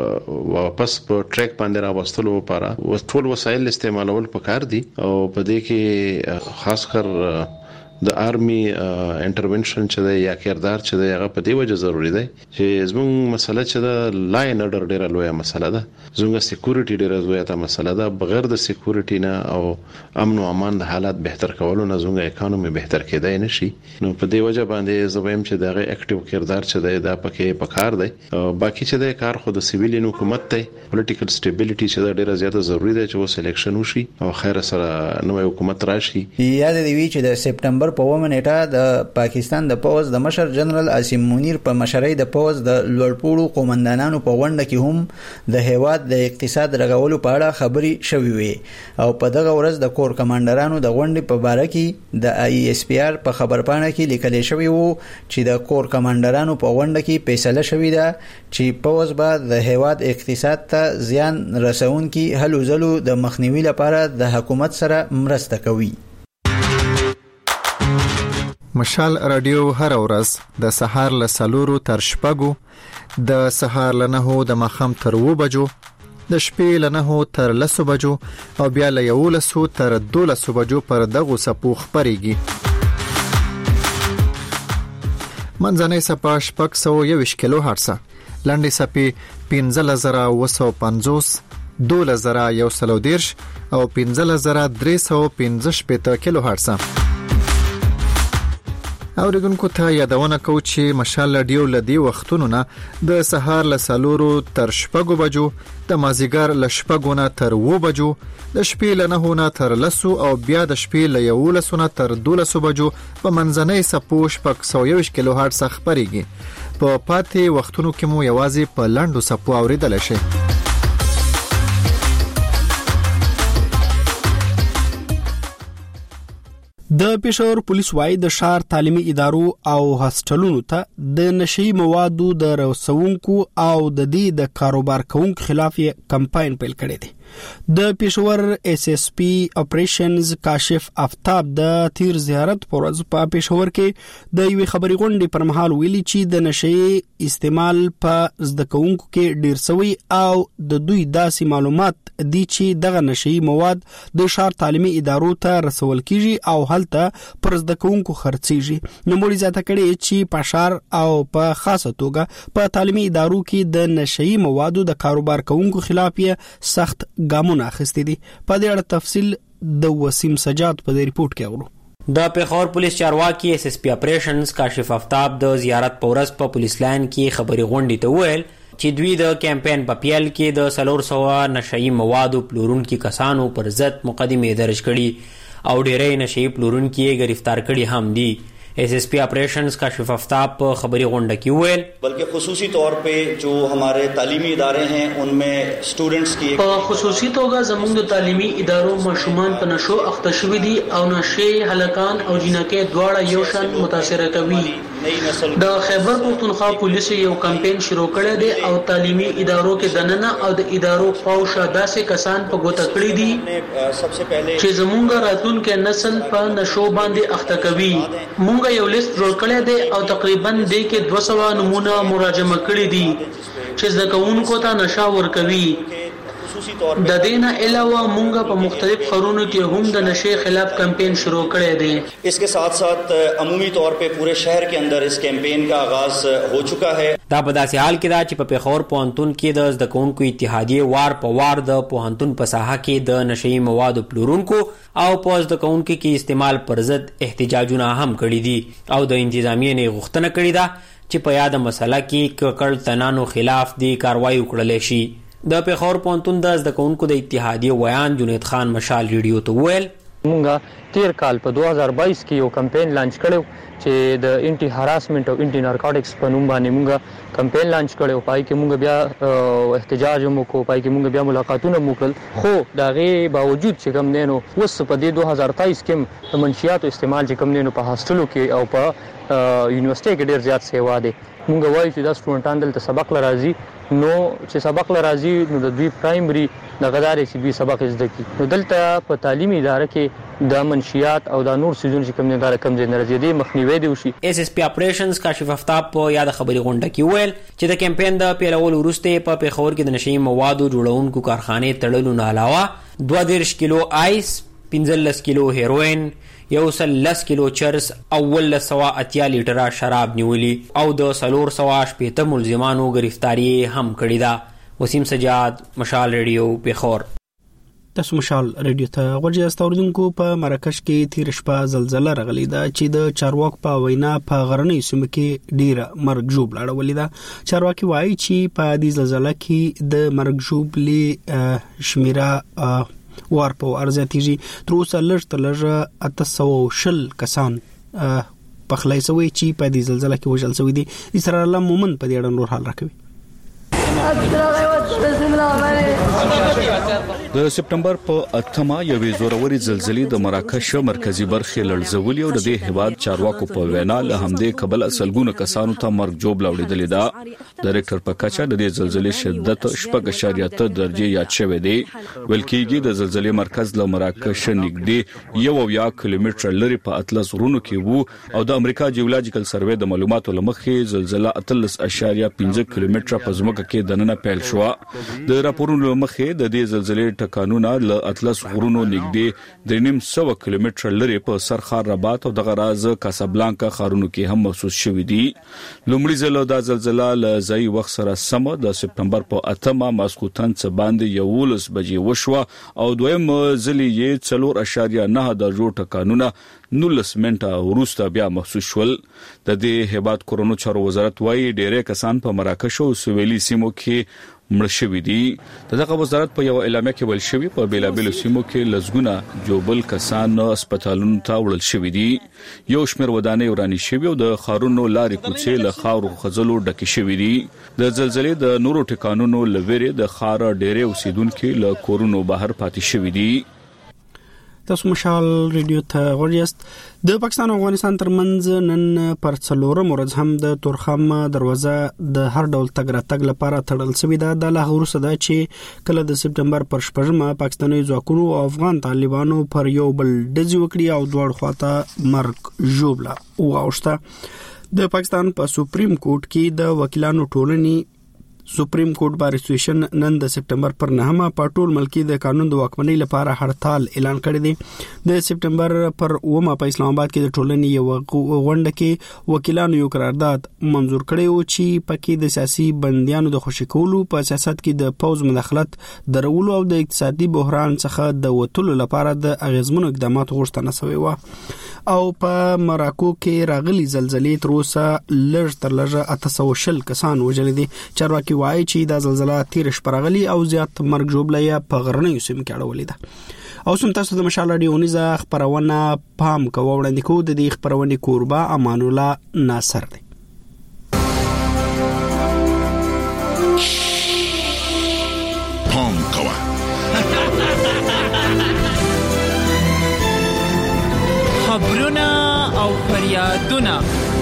واپس په ټریک باندې راوستلو لپاره ټول وسایل استعمالول پکار دي او په دې کې خاص کر د آرمي انټرونشن چې د یا کردار چې د هغه په دی وجه ضروری دی چې زموږ مسله چې د لاین اورډر ډیره لویه مسله ده، زموږ سکیورټي ډیره لویه مسله ده. بغیر د سکیورټي نه او امن او امان د حالات بهتر کولو نه زموږ اکانومي بهتر کېدای نشي. نو په دی وجه باندې زویم چې دغه اکټیو کردار چې د پکې پکار دی. باقي چې د کار خو د سیویلین حکومت ته پولیټیکل سټیبিলিټي چې ډیره زیاته ضروری ده چې و سلیکشن وشي او خیر سره نوې حکومت راشي. یاد دی چې د سپټمبر په اومه نیټه د پاکستان د پوز د مشر جنرال عاصم منیر په مشرۍ د پوز د لوړپوړو قومندانانو په غونډه کې هم د هیواد د اقتصاد رغولو په اړه خبري شوې وي او په دغه ورځ د کور کمانډرانو د غونډې په باره کې د آی ایس پی آر په خبرپاڼه کې لیکل شوی وو چې د کور کمانډرانو په غونډه کې فیصله شوې ده چې پوز به د هیواد اقتصاد ته زیان رسونکي هلو ځلو د مخنیوي لپاره د حکومت سره مرسته کوي. مشال رادیو هر ورځ د سهار له سلورو تر شپږو، د سهار له نهو د ماښام تر اوو بجو، د شپې له نهو تر لسو بجو او بیا له یولسو تر دولسو بجو پر دغو څپو خپرېږي. منځنۍ څپه شپږ سوه یوویشت کیلو هرڅه، لنډې څپې پنځلس زره اوه سوه پنځوس، دولس زره یو سل او دېرش او پنځلس زره درې سوه پنځه شپېته کیلو هرڅه. اوریدونکو ته یادونه کوو چې مشال رادیو له دې وختونو نه د سهار له څلورو تر شپږو بجو، د مازدیګر له شپږو نه تر اوو بجو، د شپې له نهو نه تر لسو او بیا د شپې له یولسو نه تر دولسو بجو په منځنۍ څپو شپږ سوه یوویشت کیلو هرڅه خپرېږي. په پاتې وختونو کې مو یوازې په لنډو څپو اوریدلی شئ. د پېښور پولیس وايي د ښار تعلیمي ادارو او هاسټلونو ته د نشي موادو د رسونکو او د دې د کاروبار کوونکو خلاف کمپاین پیل کړی دی. د پېښور ایس ایس پی اپریشنز کاشف آفتاب د تیر زیارت پر ورځ په پېښور کې د یوې خبري غونډې پر مهال ویلي چې د نشي استعمال په زده کوونکو کې ډیر سوی او د دوی داسې معلومات دي چې دغه نشي مواد د ښار تعلیمي ادارو ته رسول کیږي او هلته پر زده کوونکو خرڅيږي. نوموړي زیاته کړې چې په ښار او په خاصه توګه په تعلیمي ادارو کې د نشي موادو د کاروبار کوونکو خلاف سخت ګامونه اخیستي دي. په دې اړه تفصیل د وسیم سجاد په دې ریپورت کې اورو. د پیښور پولیس چارواکي ایس ایس پی اپریشنز کاشف آفتاب د زیارت پورس په پولیس لاین کې خبري غونډې ته ویل چې دوی د کمپاین په پیل کې د سلور سوا نشئی موادو پلورونکو کسانو پر ضد مقدمه درج کړي او ډېرې نشئی پلورونکو یې گرفتار کړي هم دي. ایس ایس پی آپریشنز کاشف آفتاب په خبری غونډه کې ویل بلکہ خصوصی طور پہ جو ہمارے تعلیمی ادارے ہیں ان میں سٹوڈنٹس کی په خصوصي توګه زموږ د تعلیمي ادارو ماشومان په نشو اخته شوي دي او نشې هلکان او جنکې دواړه یو شان متاثر کوي. د خیبر پختونخوا پولیس یو کمپاین شروع کړی دی او تعلیمي ادارو کې دننه او د ادارو پاوشه داسې کسان په ګوته کړی دي چې زموږ راتلونکي نسل په نشو باندې اخته کوي. موږ یو لیست جوړ کړی دی او تقریبا دې کې دوه سوه نمونه مراجمه کړي دي چې زده کوونکو ته نشه ورکوي. د دې نه علاوه موږ په مختلف ښارونو کې هم د نشې خلاف کمپاین شروع کړی دی. اس کے ساتھ ساتھ عمومی طور پہ پورے شہر کے اندر اس کیمپین کا آغاز ہو چکا ہے. دا په داسې حال کې دا چې په پیښور پوهنتون کې د زده کوونکو اتحادیې وار په وار د پوهنتون په ساحه کې د نشئی موادو پلورونکو او په زده کوونکو کې استعمال پر ضد احتجاجونه هم کړي دي او د انتظامیې نه غوښتنه کړې ده چې په یاده مسله کې ککړ تنانو خلاف دی کاروایی وکړل شي. د پیښور پوهنتون د زده کوونکو د اتحادیې ویان جنید خان مشال ریډیو ته ویل مونږه تیر کال په دوه هزار بایس کې یو کمپاین لانچ کړو چې د انټي هراسمنت او انټي نارکوټکس په نوم باندې مونږه کمپاین لانچ کړو. پای کې مونږ بیا احتجاج هم وکړو، پای کې مونږ بیا ملاقاتونه وکړل، خو دا غي باوجود چې کوم دینو وس په دې دوه هزار تیئیس کې د منشیاتو استعمال چې کوم دینو په هاستلو کې او په یونیورسيټي کې ډیر زیات سیوا دي. مونږ وایو چې دا سټوډنټان دلته سبق لراځي نو چې سبق لراځي نو د دوی پرایمري د غدارې چې دوی سبق زده کی نو دلته په تعلیمي اداره کې د منشیات او د نور سيزون چې کوم نه دار کم ځای نه راځي د مخنیوي دی وشي. ایس ایس پی اپریشنز کاشف آفتاب په یاد خبري غونډه کې ویل چې د کمپاین د پیلول وروسته په پیښور کې د نشئی موادو جوړونکو کارخانه تړلو نه علاوه دوه دېرش کیلو آیس، پنځلس کیلو هیروین، یو سل لس کیلو چرس او ول سوا اتیا لیټره شراب نیولی او د سلور سوا شپېته ملزمانو گرفتاری هم کړی دا. وسیم سجاد، مشال ریډیو، پیښور. تاسو مشال ریډیو ته غوږی استوردونکو. په مراکش کې تیر شپه زلزلہ راغلی ده چې د چارواک په وینا په غرنۍ سیمه کې ډیره مرګ ژوب لاړولې ده. چارواکي وایي چې په دې زلزلہ کې د مرګ ژوب لې شمیره وار په ارزاتیږي. تر اوسه لږ تر لږه اته سوه شل کسان پخلی سوي چې په دې زلزلہ کې وژل سوي دي. اسرار الله مومن په دې اړه نور حال راکوي. د سپټمبر په اتمه یوې زوروري زلزلې د مراکش مرکزی برخې لړزولې او د دې هواد چارواکو په وینا له همدې کبل سلګونه کسانو ته مرګ جوب لاوړېدل ده. ډایرکټر په کچا د دې زلزلې شدت شپږ اعشاریه ته درجه یاد شوی دی. ویل کېږي د زلزلې مرکز له مراکش نږدې یو یا کیلومتر لري په اطلس غرونو کې وو او د امریکا جیولوجیکل سروې د معلوماتو لمخې زلزلہ اتلس اعشاریه پنځه کیلومتره په ځمکه کې دننه پیل شو. د راپورونو لمخې د دې زلزلې ټکانونه له اطلس غرونو نږدې د نیم سو کیلومتر لري په سرخار رباط او د غراز کاسابلانکا ښارونو کې هم محسوس شوې دي. لومړی ځل د زلزلہ له ځای وخت سره سم د سپټمبر په اتمه ماسخوتن څخه باندې یولس بجې وشو او دویم ځل یې څلور اعشاریه نه د جوړ ټکانونه نولس منټه وروسته بیا محسوس شول. د دې هیواد کورونو چارو وزارت وايي ډېر کسان په مراکش او سویلي سیمو کې مړ شوي دي. دغه وزارت په یو اعلامیه کې ویل شوی په بیلابیلو سیمو کې لزګونه جوبل کسان هسپتالونو ته وړل شوي دي. یو شمېر ودانۍ ورانې شوي او د ښارونو لارې کوڅې له خاورو خځلو ډکې شوي دي. د زلزلې د نورو ټکانونو لویرې د ښار ډېرې اوسیدونکو له کورونو بهر پاتې شوي دي. تاسو مشال ریډیو ته غوړیاست. د پاکستان او افغانستان ترمنځ نن پر څلورم ورځ هم د تورخم دروازه د هر ډول تګ راتګ لپاره تړل شوې ده. د لا وروسته ده چې کله د سپټمبر پر شپږمه پاکستاني ځواکونو او افغان طالبانو پر یو بل ډزې وکړي او دواړو خواته مرګ ژوبله واوښته. د پاکستان په سپریم کورټ کې د وکیلانو ټولنې سپریم کورټ بار اسوسییشن نن د سپټمبر پر نهمه په ټول ملک د قانون د واکمنۍ لپاره هړتال اعلان کړی دی. د سپټمبر پر اومه په اسلام آباد کې د ټولنې یو غونډه کې وکیلانو یو قرارداد منزور کړی و چې پکې د سیاسي بندیانو د خوشی کولو، په سیاست کې د پوز مداخلت درولو او د اقتصادي بحران څخه د وټولو لپاره د اغیزمنو اقداماتو غوښتنه شوې و. او په مراکو کې راغلي زلزلې تر اوسه لږ تر لږه اته سوه شل کسان وژلي دي. چارواکي وایي چې دا زلزلہ تیر شپه راغلي او زیات مرګ ژوبله یې په غرنیو سیمو کې اړولې ده. او سم تاسو د مشال رادیو نیزه خبرونه پام کوو وړاندې کوو. د دې خبرونې کوربه امان الله ناصر دی. پام کوه خبرونه او فریادونه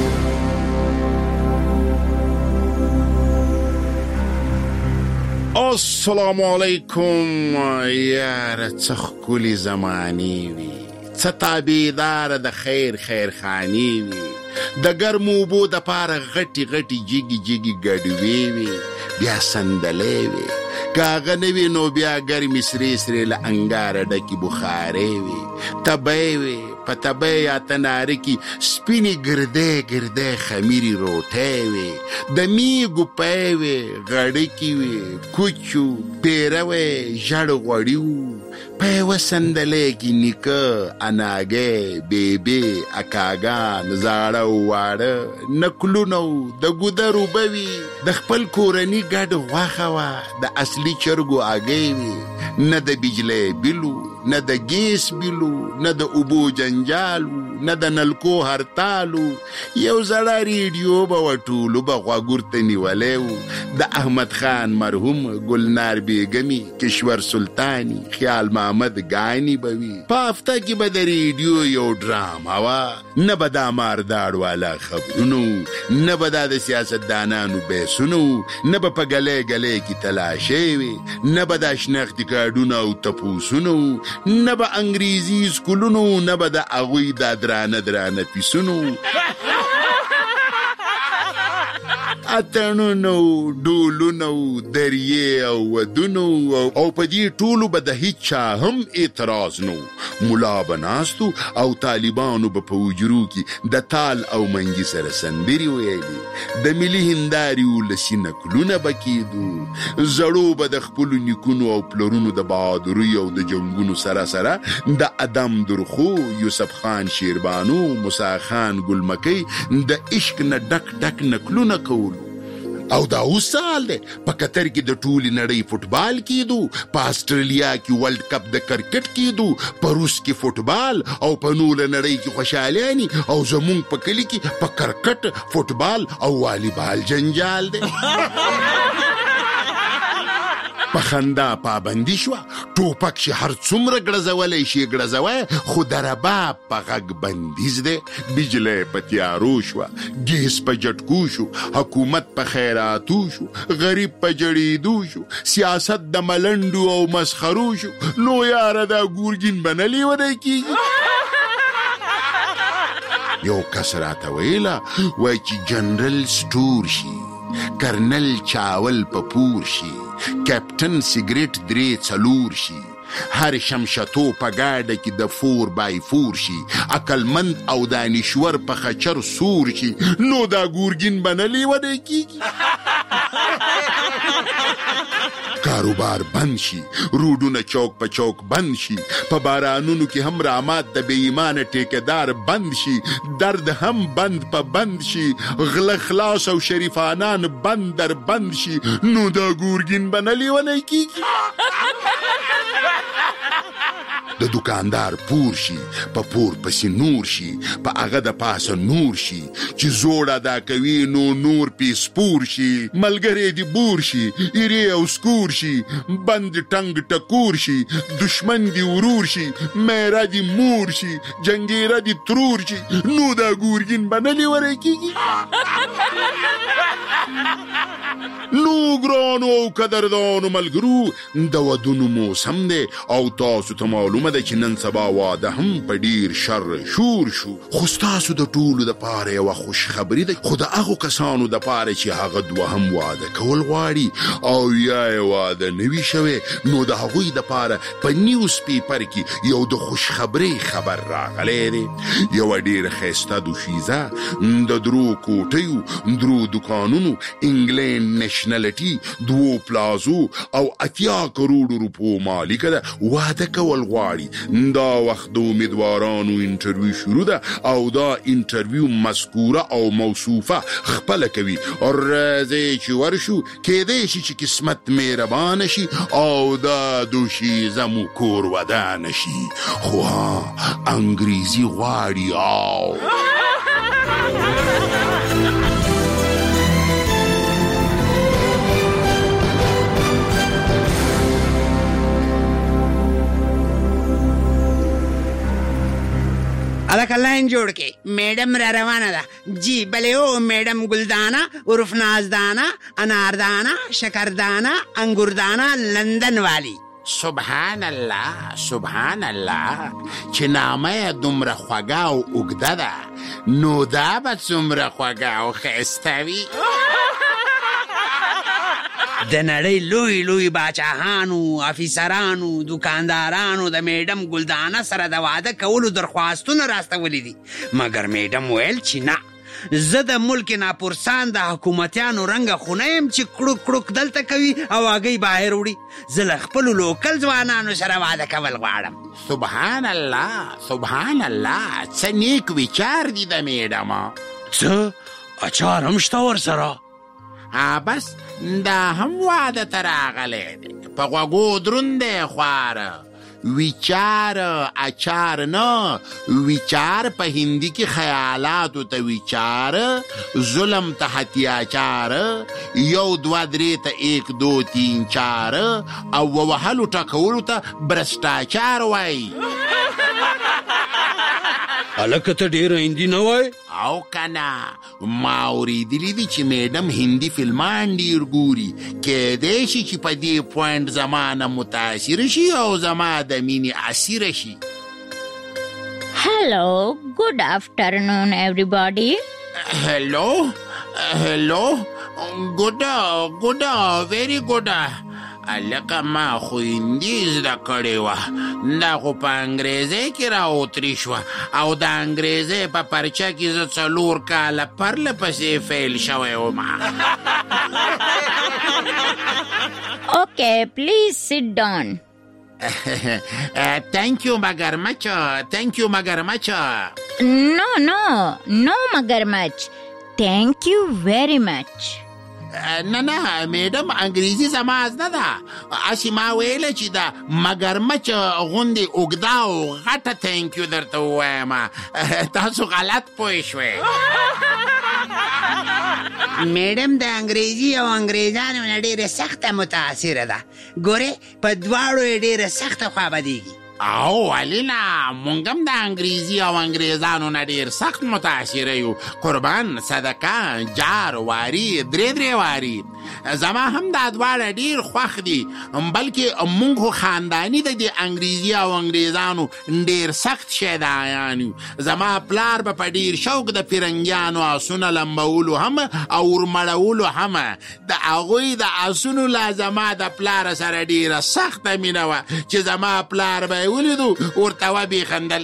السلام علیکم. یاره څه ښکلې زمانې وي، څه تابعداره د خیر خیر خانې وي، د ګرمو اوبو دپاره غټې غټې جګې جګې ګډوې وي، بیا صندلې وي، که هغه نه وي نو بیا ګرمې سرې سرې له انګاره ډکې بخارې وي، تبۍ وي، په تبۍ یا تناره کې سپینې ګردې ګردې خمیرې روټۍ وي، د میږو پۍ وي، غړکې وي، کوچو پیره وي، ژړ غوړي وو، په یوه صندلۍ کې نیکه، اناګۍ، بیبې، اکاګان، زاړه او واړه، نکلونه وو، د ګودر اوبه وي، د خپل کورني ګډ غوښه وه، د اصلي چرګو هګۍ وي، نه د بجلی بیلو، نه د ګیس بیلو، نه د اوبو جنجالو، نه د نلکو هرتالو، یو زړه ریډیو به و ټولو به غوږ ورته نیولی و، د احمد خان مرحوم، ګلنار بیګمي، کشور سلطاني، خیال محمد ګاني به وي. په هفته کې به د ریډیو یو ډرامه وه، نه به دا مارداړ والا خبرونو، نه به دا د سیاستدانانو بحثونو، نه به په ګلۍ ګلۍ کې تلاشۍ وي، نه به دا شنختي کارډونه او تپوسونو، نه به انګریزي سکولونو، نه به د هغوی دا درانه درانه پیسونو، اتڼونو، ډولونو، دریې او ودونو، او په دې ټولو به د هیڅ چا هم اعتراض نو. ملا به ناستو او طالبانو به په حجرو کې د تال او منګي سره سندرې ویلې، د ملي هندارې ولسي نکلونه به کېدو، زړو به د خپلو نیکونو او پلرونو د بهادرۍ او د جنګونو سره سره د ادم درخو، یوسف خان شیربانو، موسی خان ګلمکۍ د عشق نه ډک ډک نکلونه کولو. او دا اوس سال دی، په قطر کې د ټولې نړۍ فوټبال کېدو، په استرالیا کې ورلډ کپ د کرکټ کېدو، په روس کې فوټبال، او په نوله نړۍ کې خوشحالیاني، او زمونږ په کلي کې په کرکټ، فوټبال او والیبال جنجال دی. په خندا پابندي شوه، ټوپک چې هر څومره ګړزولی شي ګړزوی، خو د رباب په غږ بندیز دی. بجلی په تیارو شوه، ګیس په جټکو شو، حکومت په خیراتو شو، غریب په جړېدو شو، سیاست د ملنډو او مسخرو شو. نو یاره دا ګورګین به نه لیونی کېږي. یو کس راته ویله وایي چې جنرل سټور شي، کرنل چاول په پور شي، کیپټن سیګریټ درې څلور شي، هر شمشتو په ګاډه کې د فور بای فور شي، عقلمند او دانشور په خچر سور شي. نو دا ګورګین به نه لیونی کېږي. کاروبار بند شي، روډونه چوک په چوک بند شي، په بارانونو کې هم رامات د بې ایمانه ټیکهدار بند شي، درد هم بند په بند شي، غله خلاص او شریفانان بند در بند شي. نو دا ګورګین به نه لیونی کېږي. د دکاندار پور شي په پور پسې نور شي په هغه د پاسه نور شي چې زوړ ادا کوي نو نور پې سپور شي ملګری دې بور شي ایرې او سکور شي بند ټنګ ټکور شي دشمن دې ورور شي میرا دې مور شي جنګیره دې ترور شي نو دا ګورګین بنلې وری کېږي نو ګرانو او قدردانو ملګرو د ودونو موسم دی او تاسو ته معلومه ده چې نن سبا واده هم په ډیر شر شور شو خو ستاسو د ټولو دپاره یوه خوشخبري ده خو د هغو کسانو دپاره چې هغه دوهم واده کول غواړي او یا یې واده نه وي شوی نو د هغوی دپاره په نیوز پیپر کې یو د خوشخبرۍ خبر راغلی دی یوه ډیره ښایسته دوشیزه د درو کوټیو درو دکانونو انګلینډ نشنلټي دوو پلازو او اتیا کروڑو روپو مالکه ده واده کول غواړي دا وخت د امیدوارانو انټرویو شروع ده او دا انټرویو مذکوره او موصوفه خپله کوي راځئ چې ورشو کیدای شي چې قسمت مهربانه شي او دا دوشیزه مو کور ودانه شي خو ها انګریزي غواړي او الک لاین جوړ کې میډم را روانه ده جی بلې او میډم ګلدانه عرف نازدانه اناردانه شکردانه انګوردانه لندن والی سبحان الله سبحان الله چې نامه یې دومره خوږه او اوږده ده نو دا به څومره خوږه او ښایسته وي د نړۍ لوی لوی باچاهانو افیسرانو دکاندارانو د میډم ګلدانه سره د واده کولو درخواستونه راستولی دي مګر میډم ویل چې نه زه د ملک ناپرسان د حکومتیانو رنګه خونه یم چې کړوک کړوک دلته کوي او هګۍ بهر وړي زه له خپلو لوکل ځوانانو سره واده کول غواړم سبحان الله سبحان الله څه نیک ویچار دي د میډمه څه اچار هم شته ورسره بس دا هم واده ته راغلی دی په غوږو دروند دی خواره ویچار اچار نه ویچار په هندي کې خیالاتو ته ویچار ظلم ته هتیاچار یو دوه درې ته ایک دو تین چار او ووهلو ټکولو ته برسټاچار وایي هلکه ته ډېره هندي نه وای او کنه ما اورېدلي دي چې میډم هندي فلمان ډېر ګوري کیدای شي چې په دې پوینټ زما نه متاثره شي او زما د مینې اسیره شي Hello, good afternoon everybody. Hello, hello, good, good, very good. لکه ما خو هندي زده کړې وه دا خو په انګریزۍ کې راوتري شوه او د انګریزۍ په پرچه کې زه څلور کاله پرله پسې فیل شوی وم Okay, please sit down. Thank you مگرمچ Thank you مگرمچ No, no, no مگرمچ Thank you very much. نه نه میډم انګریزي زما زده ده هسې ما ویله چې د مګرمچ غوندې اوږده او غټه تینکیو درته ووایم تاسو غلط پوه شوئ میډم د انګریزي او انګریزانو نه ډېره سخته متاثره ده ګورې په دواړو یې ډېره سخته خوابدېږي او ولې نه مونږ هم د انګریزي او انګریزانو نه ډېر سخت متاثره یو قربان صدقه جار واري درې درې واري زما هم دا دواړه ډېر خوښ دي بلکې مونږ خو خانداني د دې انګریزي او انګریزانو ډېر سخت شیدایان یو زما پلار به په ډېر شوق د فرنګیانو آسونه لمبولو هم او ورمړولو هم د هغوی د آسونو لا زما د پلار سره ډېره سخته مینه وه چې زما پلار به ولیدو ورته وبې خندل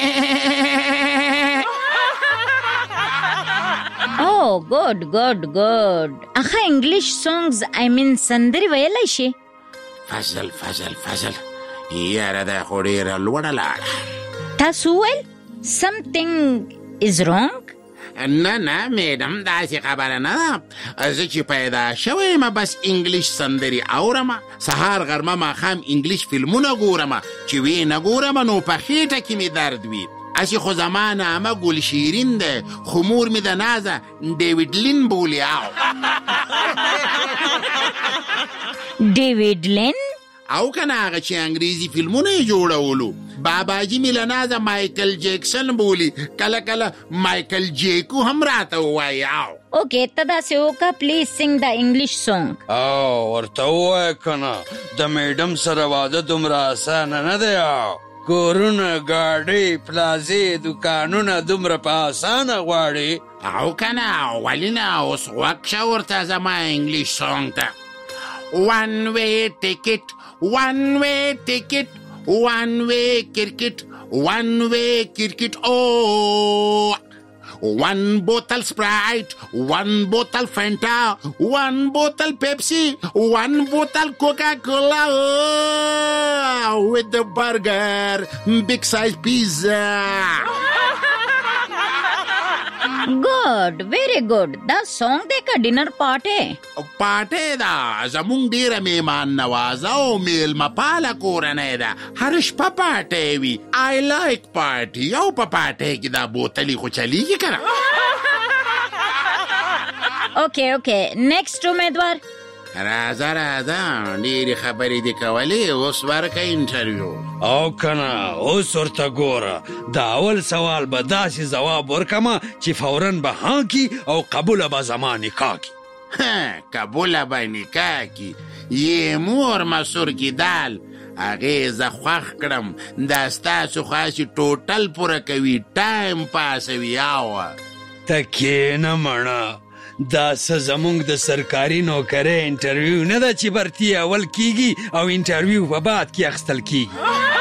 Oh, good, good, good. اخه انګلیش سونګز I mean سندرې ویلی شي فضل فضل فضل یاره دا خو ډېره لوړه لاړه تاسو وویل something is wrong نه نه میډم داسې خبره نه ده. زه چې پیدا شوی یم بس انګلیش سندرې اورم، سهار غرمه ماښام انګلیش فلمونه ګورم، چې وی نه ګورم نو په خېټه کې مې درد وي. اسی خو زما نامه ګل شیرین ده، خو مور مې د نازه ډیویډ لین بولي. او ډیویډ لین او کنه هغه چې انګریزي فلمونه یې جوړولو. باباجي مې له نازه مایکل جیکسن بولي، کله کله مایکل جیکو هم راته ووایي. او اوکې ته داسې وکړه پلیز سنګ د انګلیش سونګ. او ورته ووایه کنه د میډم سره واده دومره اسانه نه دی. او کورونه ګاډۍ پلازې دوکانونه دومره په اسانه غواړي. او کنه ولې نه، اوس غوږ شه ورته زما انګلیش سونګ ته. One way ticket, one way ticket, one way cricket, one way cricket. Oh, one bottle Sprite, one bottle Fanta, one bottle Pepsi, one bottle Coca-Cola. Oh, with the burger, big size pizza. ګوډ ویری ګوډ. دا سونګ دی که ډینر پارټي؟ پارټي ده. زمونږ ډېره میهمان نوازه او میلمه پاله کورنۍ ده. هر شپه پارټي وي. آی لایک پارټي. او په پارټي کې دا بوتلې خو چلیږي که نه. اوکې اوکې نیکسټ امیدوار. راځه راځه ډېرې خبرې دې کولې، اوس ورکه انټرویو. او کنه اوس ورته ګوره، د اول سوال به داسې ځواب ورکمه چې فوراً به ها کی او قبوله به زما نکاح کی. قبوله به نکاح کی؟ یې مور مسور کی دال هغې زه خوښ کړم. دا ستاسو خاصې ټوټل پوره کوي، ټایم پاسوي. او ته کښېنه مړه، دا څه زمونږ د سرکاري نوکرۍ انټرویو نه ده چې برتي اول کیږي او انټرویو په بعد کې اخیستل کیږي.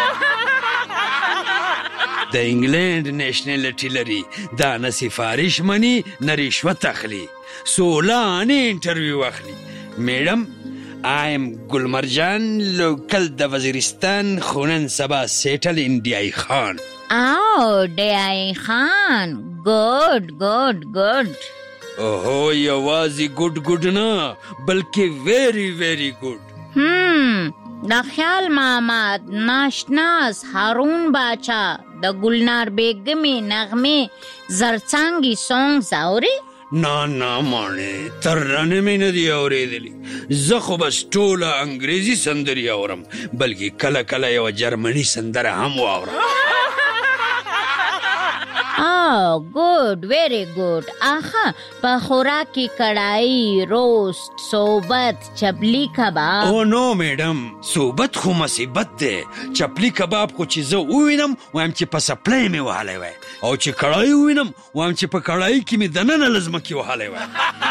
د انګلینډ نیشنلټي لري، دا نه سفارش مني نه رشوت اخلي، سولانې انټرویو اخلي. میډم آیم ګلمرجان لوکل د وزیرستان خونن سبا سیټل انډیای خان. او ډیای خان ګوډ ګوډ ګوډ. اوهو یوازې ګډ ګډ نه بلکې ویری ویری ګډ. هم د خیال محمد، ناشناس، هارون باچا، د ګلنار بیګمې نغمې زرڅانګي سونګز اوري؟ نه نه ماڼې ترانې مې نه دي اورېدلي. زه خو بس ټوله انګریزي سندرې اورم، بلکې کله کله یوه جرمني سندره هم واورم. او ګوډ ویری ګوډ. آخه په خوراک کې کڑائی، روست، صوبت، چپلی کباب. او نو میډم صوبت خو مصیبت دی. چپلی کباب خو چې زه ووینم وایم چې په سپلی مې وهلی وی، او چې کړای ووینم وایم چې په کړای کې مې دننه له ځمکې وهلی وی.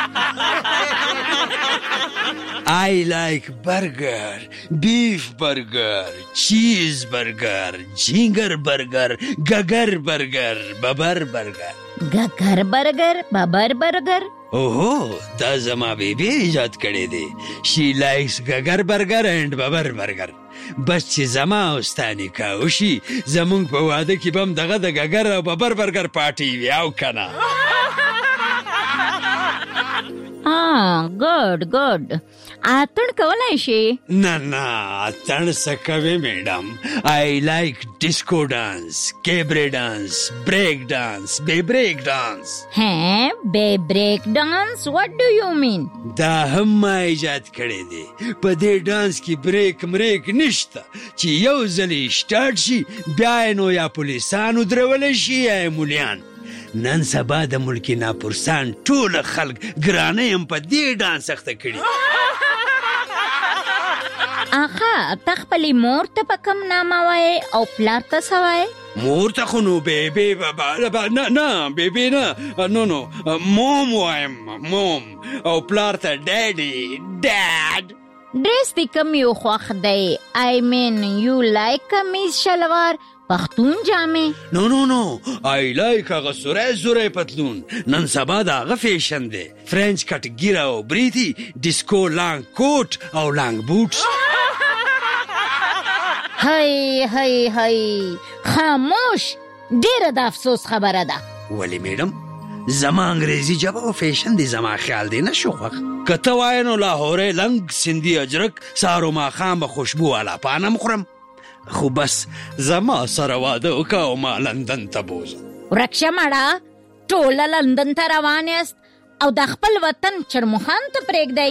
I like burger, beef burger, cheese burger, جینگر برگر، گگر برگر، ببر برگر. گگر برگر، ببر برگر؟ اوهو دا زما بیبی ایجاد کړی دی. She likes گگر برگر and ببر برگر. بس چې زما او ستا نکاح وشي زمونږ په واده کې به هم دغه د گگر او ببر برگر پارټي وي. او کنه آه ګډ ګډ. اتڼ کولای شي؟ نه نه اتڼ څه کوې میډم. آی لایک ډیسکو ډانس، کیبرې ډانس، بریک ډانس، بې بریک ډانس. هه بې بریک ډانس؟ واټ ډو یو مین؟ دا هم ما ایجاد کړی دی. په دې ډانس کې بریک مریک نشته، چې یو ځلې سټارټ شي بیا نو یا پولیسانو درولی شي یا مولیان. نن سبا د ملک ناپرسان ټول خلک ګرانۍ هم په دې ډانس اخته کړي. آخه ته خپلې مور ته په کوم نامه وایې او پلار ته څه وایې؟ مور ته خو نو بیبي نه نه بیبي نه نو نو موم وایم موم، او پلار ته ډیډي ډیډ. ډریس دې کوم یو خوښ دی؟ آی مین یو لایک کمیز شلوار پختون جامې؟ نو نو نو آی لایک هغه سوری سوری پتلون. نن سبا د هغه فیشن دی. فرنچ کټ ګیره او بریتي، ډیسکو لانګ کوټ او لانګ بوټس. هی هی هی خاموش. ډیره د افسوس خبره ده. ولی میډم زما انګریزي ژبه او فیشن دی زما خیال دی نه شو خوښ. که ته وایې نو لاهوری لنګ سندي اجرک سهار و ماښام به خوشبو والا پانم خورم، خو بس زما سره واده وکړه او ما لندن ته بوزم. ورک شه مړه، ټوله لندن ته روان یاست او د خپل وطن چرمخان ته پرېږدئ.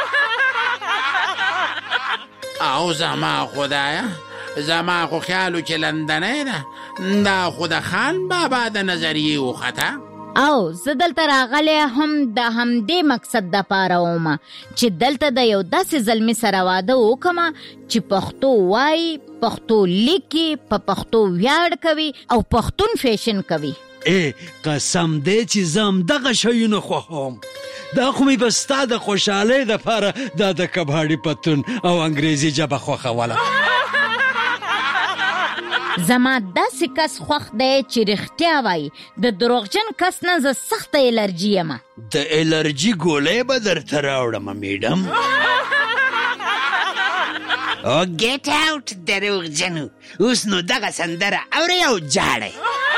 او زما خدایا، زما خو خیالو چې لندنۍ ده، دا خو د خان بابا د نظریې وخته. او زه دلته راغلی هم د همدې مقصد دپاره وم چې دلته د یو داسې زلمي سره واده وکړم چې پښتو وایي، پښتو لیکي، په پښتو ویاړ کوي او پښتون فیشن کوي. ای قسم دی چې زه همدغه شیونه خوښوم. دا خو مې به ستا د خوشحالۍ دپاره دا د کباړي پتون او انګریزي ژبه خوښوله. زما داسې کس خوښ دی چې رښتیا وایي. د دروغجن کس نه زه سخته الرجي یم. د الرجي ګولۍ به درته راوړم میډم. او ګیټ اوټ دروغجنو. اوس نو دغه سندره اورئ او جاړئ.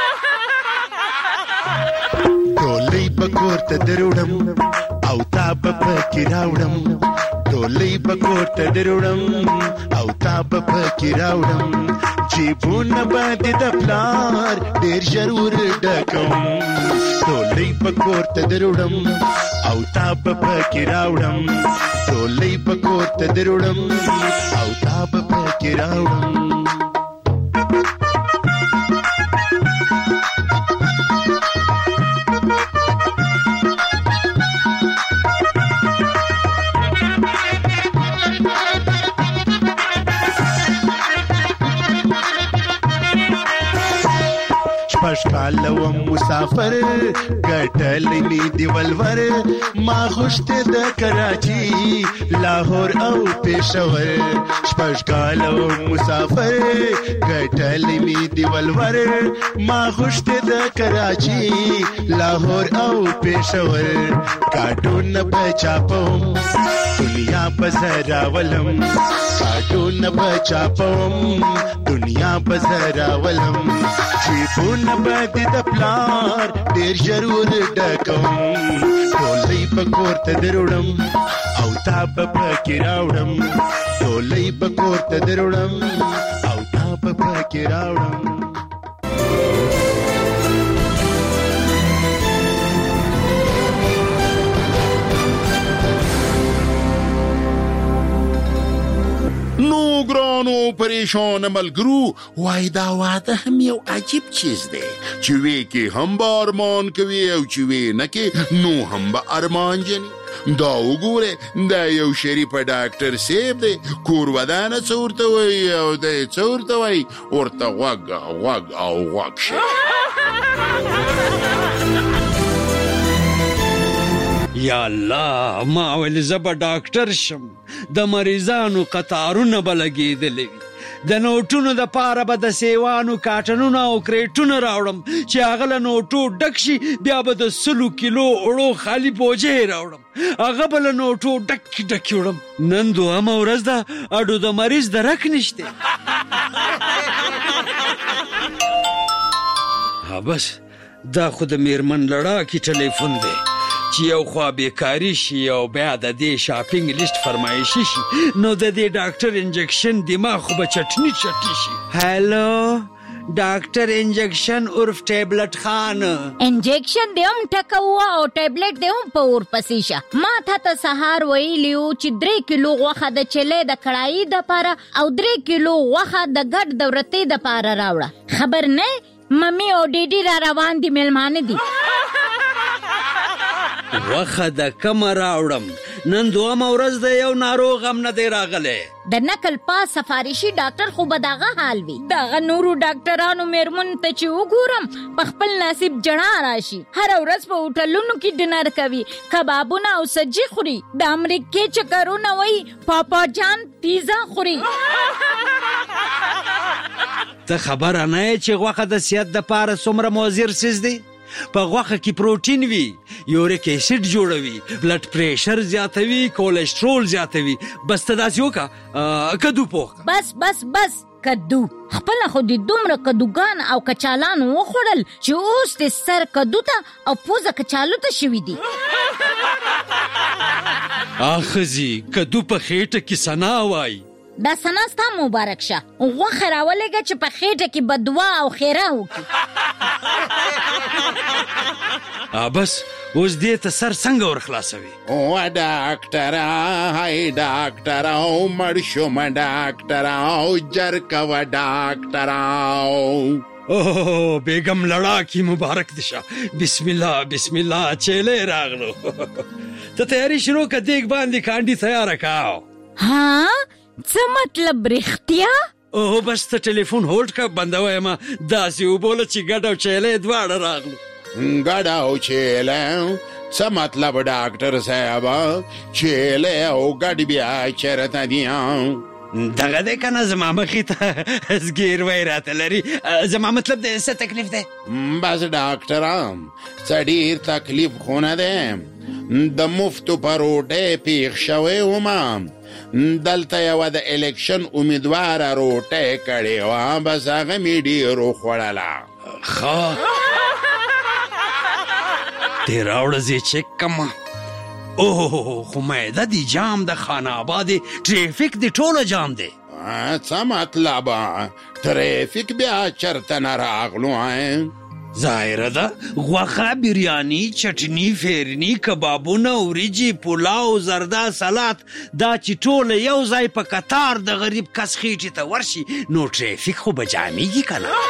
ډولۍ به کور ته دروړم او تا به پکې راوړم، ډولۍ به کور ته دروړم او تا به پکې راوړم، جیبونه به دې د پلار ډېر ژر ور ډکم، ډولۍ به کور ته دروړم او تا به پکې راوړم، ډولۍ به کور ته دروړم او تا به پکې راوړم. پشکاله و مسافر ګټلې مې دی ولور، ما غوښتې د کراچي لاهور او پېښور. شپږکاله و مسافر ګټلې مې دی ولور، ما غوښتې د کراچي لاهور او پېښور. کارټون به چاپوم دنیا به زه راولم، کارټون به چاپوم دنیا به زه راولم، جیبونه به دې د پلار ډېر ژر ور ډکم، ډولۍ به کور ته دروړم او تا به پکې راوړم، ډولۍ به کور ته دروړم او تا به پکې راوړم. نو ګرانو پریشان ملګرو، وای دا واده هم یو عجیب چیز دی چې وی کې هم به ارمان کوي او چې وی نه کې نو هم به ارمان جني. دا وګوره دا یو شریف ډاکټر سیب دی، کور ودانه څه ورته وایي او دی څه ورته وایي، ورته غوږ غوږ او غوږ شه. یا الله، ما ویل زه به ډاکټر شم، د مریضانو قطارونه به لګېدلې وي، د نوټونو دپاره به د سیوانو کاټنونه او کریټونه راوړم چې هغه له نوټو ډک شي، بیا به د سلو کیلو اوړو خالي بوجۍ راوړم، هغه به له نوټو ډکې ډکې وړم. نن دوهمه ورځ ده، اډو د مریض درک نشته. ها بس دا خو د میرمن لړاکي ټلیفون دی چې یو خوا بیکاري شي او بیا د دې شاپینګ لیست فرمایشي شي، نو د دې ډاکټر انجکشن دماغ خو به چټني چټي شي. هلو ډاکټر انجکشن عرف ټیبلټ خان، انجکشن دې هم ټکوه او ټیبلټ دې هم په ورپسې شه. ما تا ته سهار ویلي وو چې درې کیلو غوښه د چلې د کړایي دپاره او درې کیلو غوښه د ګډ د ورتې دپاره راوړه. خبر نه ممی او ډیډي را روان دي، میلمانه دي. غوښه د کومه راوړم؟ نن دوهمه ورځ د یو ناروغ هم نه دی راغلی. د نقل پاس سفارشي ډاکټر خو به دغه حال وي. دغه نورو ډاکټرانو میرمن ته چې وګورم په خپل نصیب جڼا راشي. هره ورځ په هوټلونو کې ډنر کوي، کبابونه او سجي خوري، د امریکې چکرونه وایي، پاپا جان پیزا خوري. ته خبره نه یې چې غوښه د صحت دپاره څومره مضر څیز دی؟ په غوښه کې پروټین وي، یوریک اسید جوړوي، بلډ پریشر زیاتوي، کولیسټرول زیاتوي. بس ته داسې وکړه کدو پوخ. بس بس بس کدو. خپل خو د دومره کدوګان او کچالان وخوړل چې اوس د سر کدو ته او پوزه کچالو ته شوي دي. اخزي کدو په خېټه کې سنا وای. دا سنا ستا مبارک شه. غوښه راولېږه چې په خېټه کې بدوا او خیره وکړي. بس اوس دې ته سر څنګه ورخلاصوي؟ او ډاکټره هاي ډاکټره او مړ شوم ډاکټره او جر کوه ډاکټره. اوه بیگم لړاکی مبارک دشه. بسم الله بسم الله چیلې راغلو. ته تیاری شروع که دیګ باندې کانډي تیاره کاو. ها څه مطلب رښتیا؟ اوه بس ته ټلیفون هولډ کا بندوه ما داسې وبوله چې ګډ او چیلې دواړه راغلو. ګډ او چیلې څه مطلب ډاکټر صاحب؟ چیلې او ګډ بیا چېرته دي؟ دغه دی که نه زما مخې ته زګیروی راته لري. زما مطلب دی څه تکلیف دی؟ بس ډاکټره څه ډېر تکلیف خو نه دی. د مفتو په روټۍ پیښ شوی ومه. دلته یوه د الیکشن امیدواره روټۍ کړې وه. بس هغه مې ډېر وخوړله. ښه دې راوړه زه چک کړم. اوه خو معده دی جام د خان آباد ټریفیک دی ټوله جام دی. څه مطلب ټریفیک بیا چرته نه راغلو؟ ظاهره ده غوښه بریاني چټني فیرني کبابونه وریجې پلاو زردا سلات دا چې ټوله یو ځای په قطار د غریب کس خېټې ته ورشي نو ټریفیک خو به جامېږي که نه؟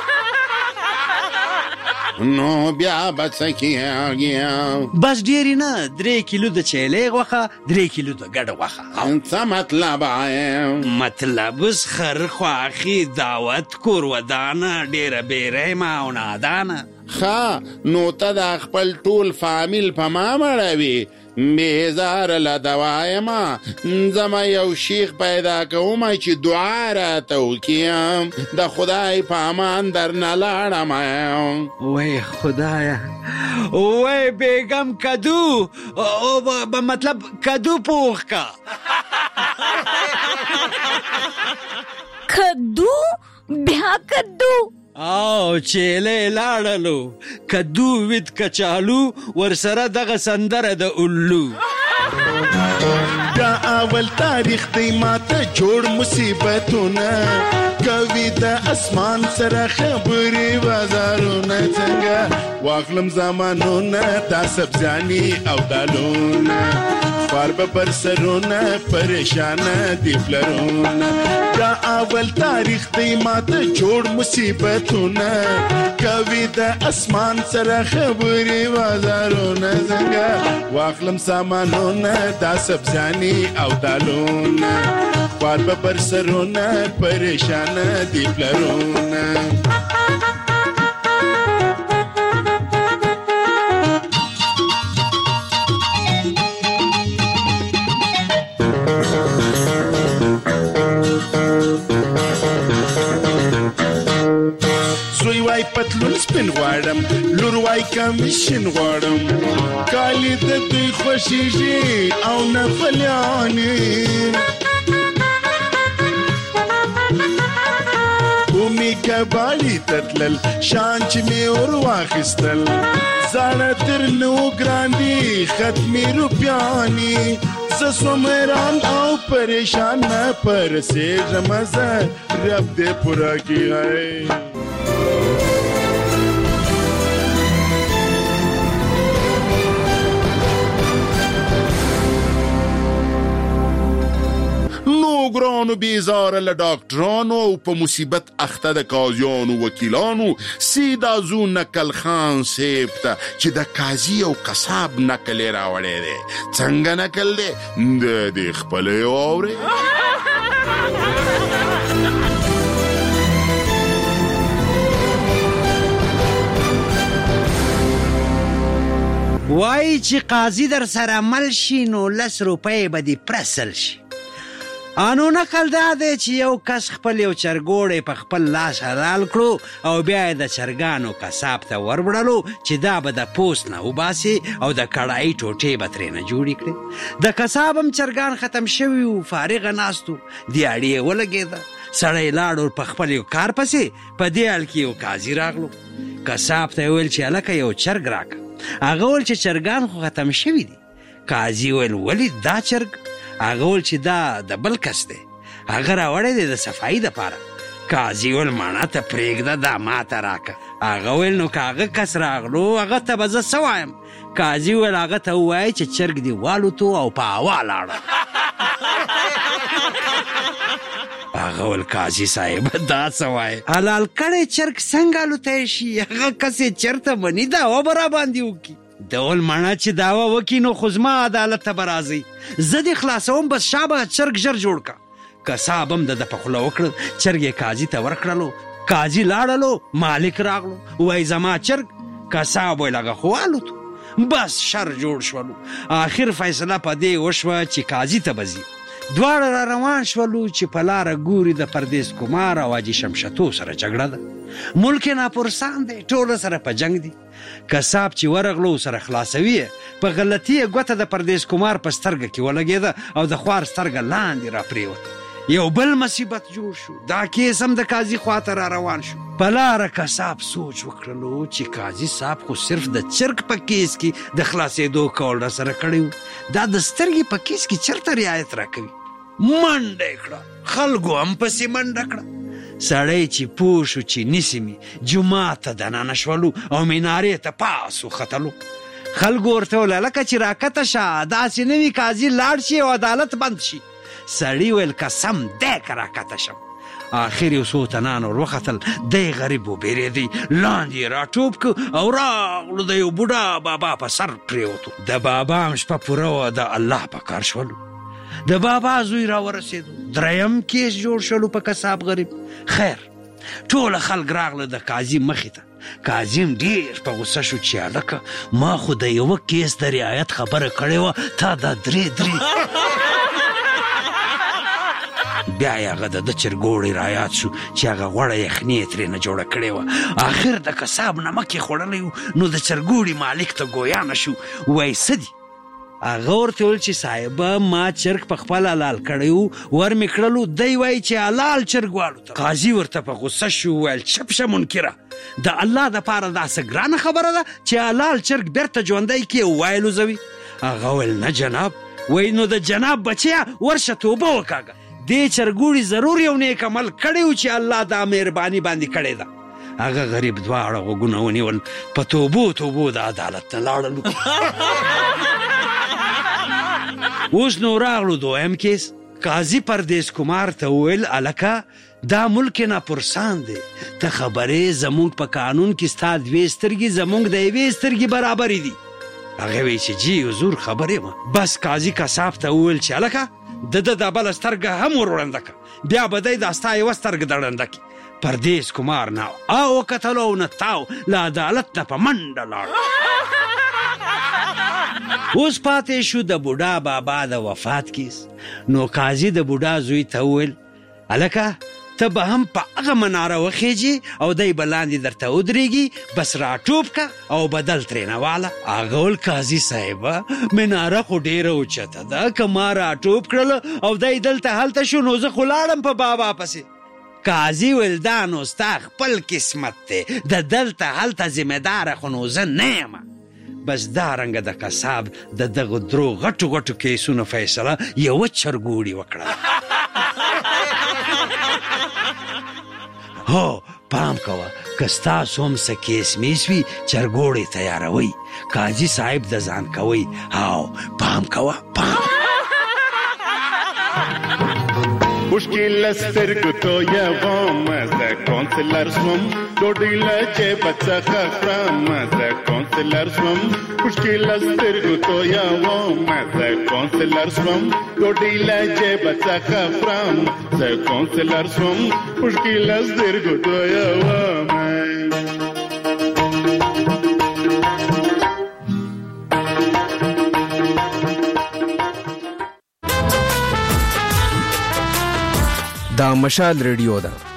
نو بیا به څه کېږي؟ بس ډېرې نه درې کیلو د چیلې غوښه درې کیلو د ګډه غوښه. څه مطلب؟ مطلب اوس خر خواښي دعوت کور ودانه ډېره بېرحمه او نادانه. ښه نو ته د خپل ټول فامیل په ما مړوي. بېزاره له دوایمه زما یو شیخ پیدا کوم چې دعا راته وکړي. د خدای په امان درنه لاړم. وای خدایه وای بیگم کدو مطلب کدو پوخ کا. کدو بیا کدو او چیلې لاړلو. کدو وید کچالو ورسره دغه سندره د الو. دا اول تاریخ دی ماته جوړ مصیبتونه کوي د اسمان سره خبرې بازارونه. څنګه واخلم زمانونه دا سبزیاني او دالونه خوار به پر سرونه پریشانه دی پلرونه. دا اول تاریخ دی ماته جوړ مصیبتونه کوي د اسمان سره خبرې بازارونه. څنګه واخلم سامانونه دا سبزیاني او دالونه خوار به پر سرونه پریشانه دی پلرونه. پتلون سپین غواړم لور وای کمیشن غواړم کالی د دوی خوشیږي او نه فلیانې اومی کباړي تتلل شان چې مې اور واخیستل زاړه تر نو ګراندي ختمي روپیانې زه سوم حیران او پریشان نه پرسېږم زه رب دې پوره کړي. ګرانو بیزاره له ډاکټرانو او په مصیبت اخته د قاضیانو وکیلانو سیدا زو نکل خان صاحب ته چې د قاضي او قصاب نکل یې راوړی دی. څنګه نکل دی؟ د دې خپله یې واورئ. وای چې قاضي در سره مل شي نو لس روپۍ به دې پرسل شي. انو نقل دا دی چې یو کس خپل یو چرګوړی په خپل لاس حلال کړو او بیا یې د چرګانو قصاب ته وربړلو چې دا به د پوست نه وباسي او د کړایي ټوټې به ترېنه جوړې کړي. د قصاب هم چرګان ختم شوي وو، فارغه ناست وو. دیاړي یې ولګېده، سړی لاړو په خپل یو کار پسې، په دې حال کې یو قاضي راغلو. قصاب ته یې ویل چې هلکه یو چرګ راکړه. هغه ویل چې چرګان خو ختم شوي دي. قاضي ویل ولې دا چرګ؟ هغه ویل چې دا د بل کس دی، هغه راوړی دی د صفایي دپاره. قاضي ویل ماڼه ته پرېږده، دا ماته راکړه. هغه ویل نو که هغه کس راغلو هغه ته به زه څه وایم؟ قاضي ویل هغه ته ووایي چې چرګ دې والوتو او په هوا لاړه. هغه ویل قاضي صاحب دا څه وایي؟ حلال کړی چرګ څنګه الوتی شي؟ هغه کس یې چېرته مني دعوه به راباندې وکړي. د ول ماڼه چې دعوه وکړي نو خو زما عدالت ته به راځئ، زه دې خلاصوم، بس شابه چرګ ژر جوړ کړه. قصاب هم د ده په خوله وکړل، چرګ یې قاضي ته ورکړلو. قاضي لاړلو، مالک راغلو، وایي زما چرګ. قصاب ویل هغه خو والوتو. بس شر جوړ شولو. آخر فیصله په دې وشوه چې قاضي ته به ځي. دواړه را روان شولو چې په لاره ګوري د پردیس کمار او حاجي شمشتو سره جګړه ده. ملک ناپرسان دی، ټوله سره په جنگ دي. قصاب چې ورغلو سره خلاصوي، په غلطي یې ګوته د پردیس کمار په سترګه کې ولګېده او د خوار سترګه لاندې را پرېوته. یو بل مصیبت جوړ شو. دا کیس هم د قاضي خواته را روان شو. په لاره قصاب سوچ وکړلو چې قاضي صاحب خو صرف د چرګ په کیس کې د خلاصېدو کول را سره کړی و، دا د سترګې په کیس کې چېرته رعایت را کوي؟ منډه یې کړه، خلکو هم پسې منډه کړه. سړی چې پوه شو چې نیسي مې، جومات ته دننه شولو او مینارې ته پاس وختلو. خلکو ورته ویل هلکه چې راکته شه، داسې نه وي قاضي لاړ شي او عدالت بند شي. سړي ویل قسم دی که راکته شم. آخر یو څو تنان ور وختل، دی غریب وبېرېدی، لاندې یې راټوپ کړ او راغلو د یو بوډا بابا په سر پرېوتو. د بابا هم شپه پوره وه، د الله په کار شولو. د بابا زوی را ورسېدو، دریم کیس جوړ شولو په قصاب غریب. خیر ټوله خلک راغله د قاضي مخې ته. قاضي هم ډېر په غوسه شو چې هلکه ما خو د یوه کیس د رعایت خبره کړې وه، تا دا درې درې بیا یې هغه د ده چرګوړی رایاد شو چې هغه غوړه یخني یې ترېنه جوړه کړې وه. آخر د قصاب نمک یې خوړلی و، نو د چرګوړي مالک ته ګویا نه شو. وایي څه دي؟ هغه ورته ویل چې صاحبه ما چرګ په خپل حلال کړی و، ور مې کړلو، دی وایي چې حلال چرګ والوته. قاضي ورته په غوسه شو، ویل چپ شه منکره، د الله دپاره دا څه ګرانه خبره ده چې حلال چرګ بیرته ژوندی کړي او وایلوځوي؟ هغه ویل نه جناب. وایي نو د جناب بچیه ورشه توبه وکاږه، دې چرګوړي ضرور یو نیک عمل کړی و چې الله دا مهرباني باندې کړې ده. هغه غریب دواړه غوږونه ونیول، په توبو توبو د عدالت ته لاړلو. اوس نو راغلو دویم کیس. قاضي پردیس کمار ته وویل هلکه دا ملک ناپرسان دی، ته خبرې زمونږ په قانون کې ستا دوې سترګې زمونږ د یوې سترګې برابرې دي. هغه وی چې جی حضور خبرې ما. بس قاضي قصاب ته وویل چې هلکه د ده د بله سترګه هم ور ړنده کړه، بیا به دی دا ستا یوه سترګه د ړنده کړي. پردیس کمار نه او وکتلو او نه تاو، له عدالت نه په منډه لاړ. اوس پاتې شو د بوډا بابا د وفات کیس. نو قاضي د بوډا زوی ته وویل هلکه ته به هم په هغه مناره وخیجي او دی به لاندې درته ودرېږي، بس راټوپ که او بدل ترېنه واله. هغه ویل قاضي صاحبه مناره خو ډېره اوچته ده، که ما راټوپ کړله او دی دلته هلته شو نو زه خو لاړم په بابا پسې. قاضي ویل دا نو ستا خپل قسمت دی، د دلته هلته ذمهداره خو نو زه نه یم. بس دا رنګه د قصاب د دغه درو غټو غټو کیسونو فیصله یوه چرګوړي وکړه. هو پام کوه، که ستاسو هم څه کیس میس وي چرګوړی تیاروئ، قاضي صاحب د ځان کوئ. هاو پام کوه پام. مشکل سترګو تویوم زه کونسلر شوم، ډوډۍ له جیبه څخه خورم زه کونسلر شوم. مشکل سترګو تویوم زه کونسلر شوم، ډوډۍ له جیبه څخه خورم زه کونسلر شوم. مشکل سترګو تویوم. دا مشال ریډیو ده،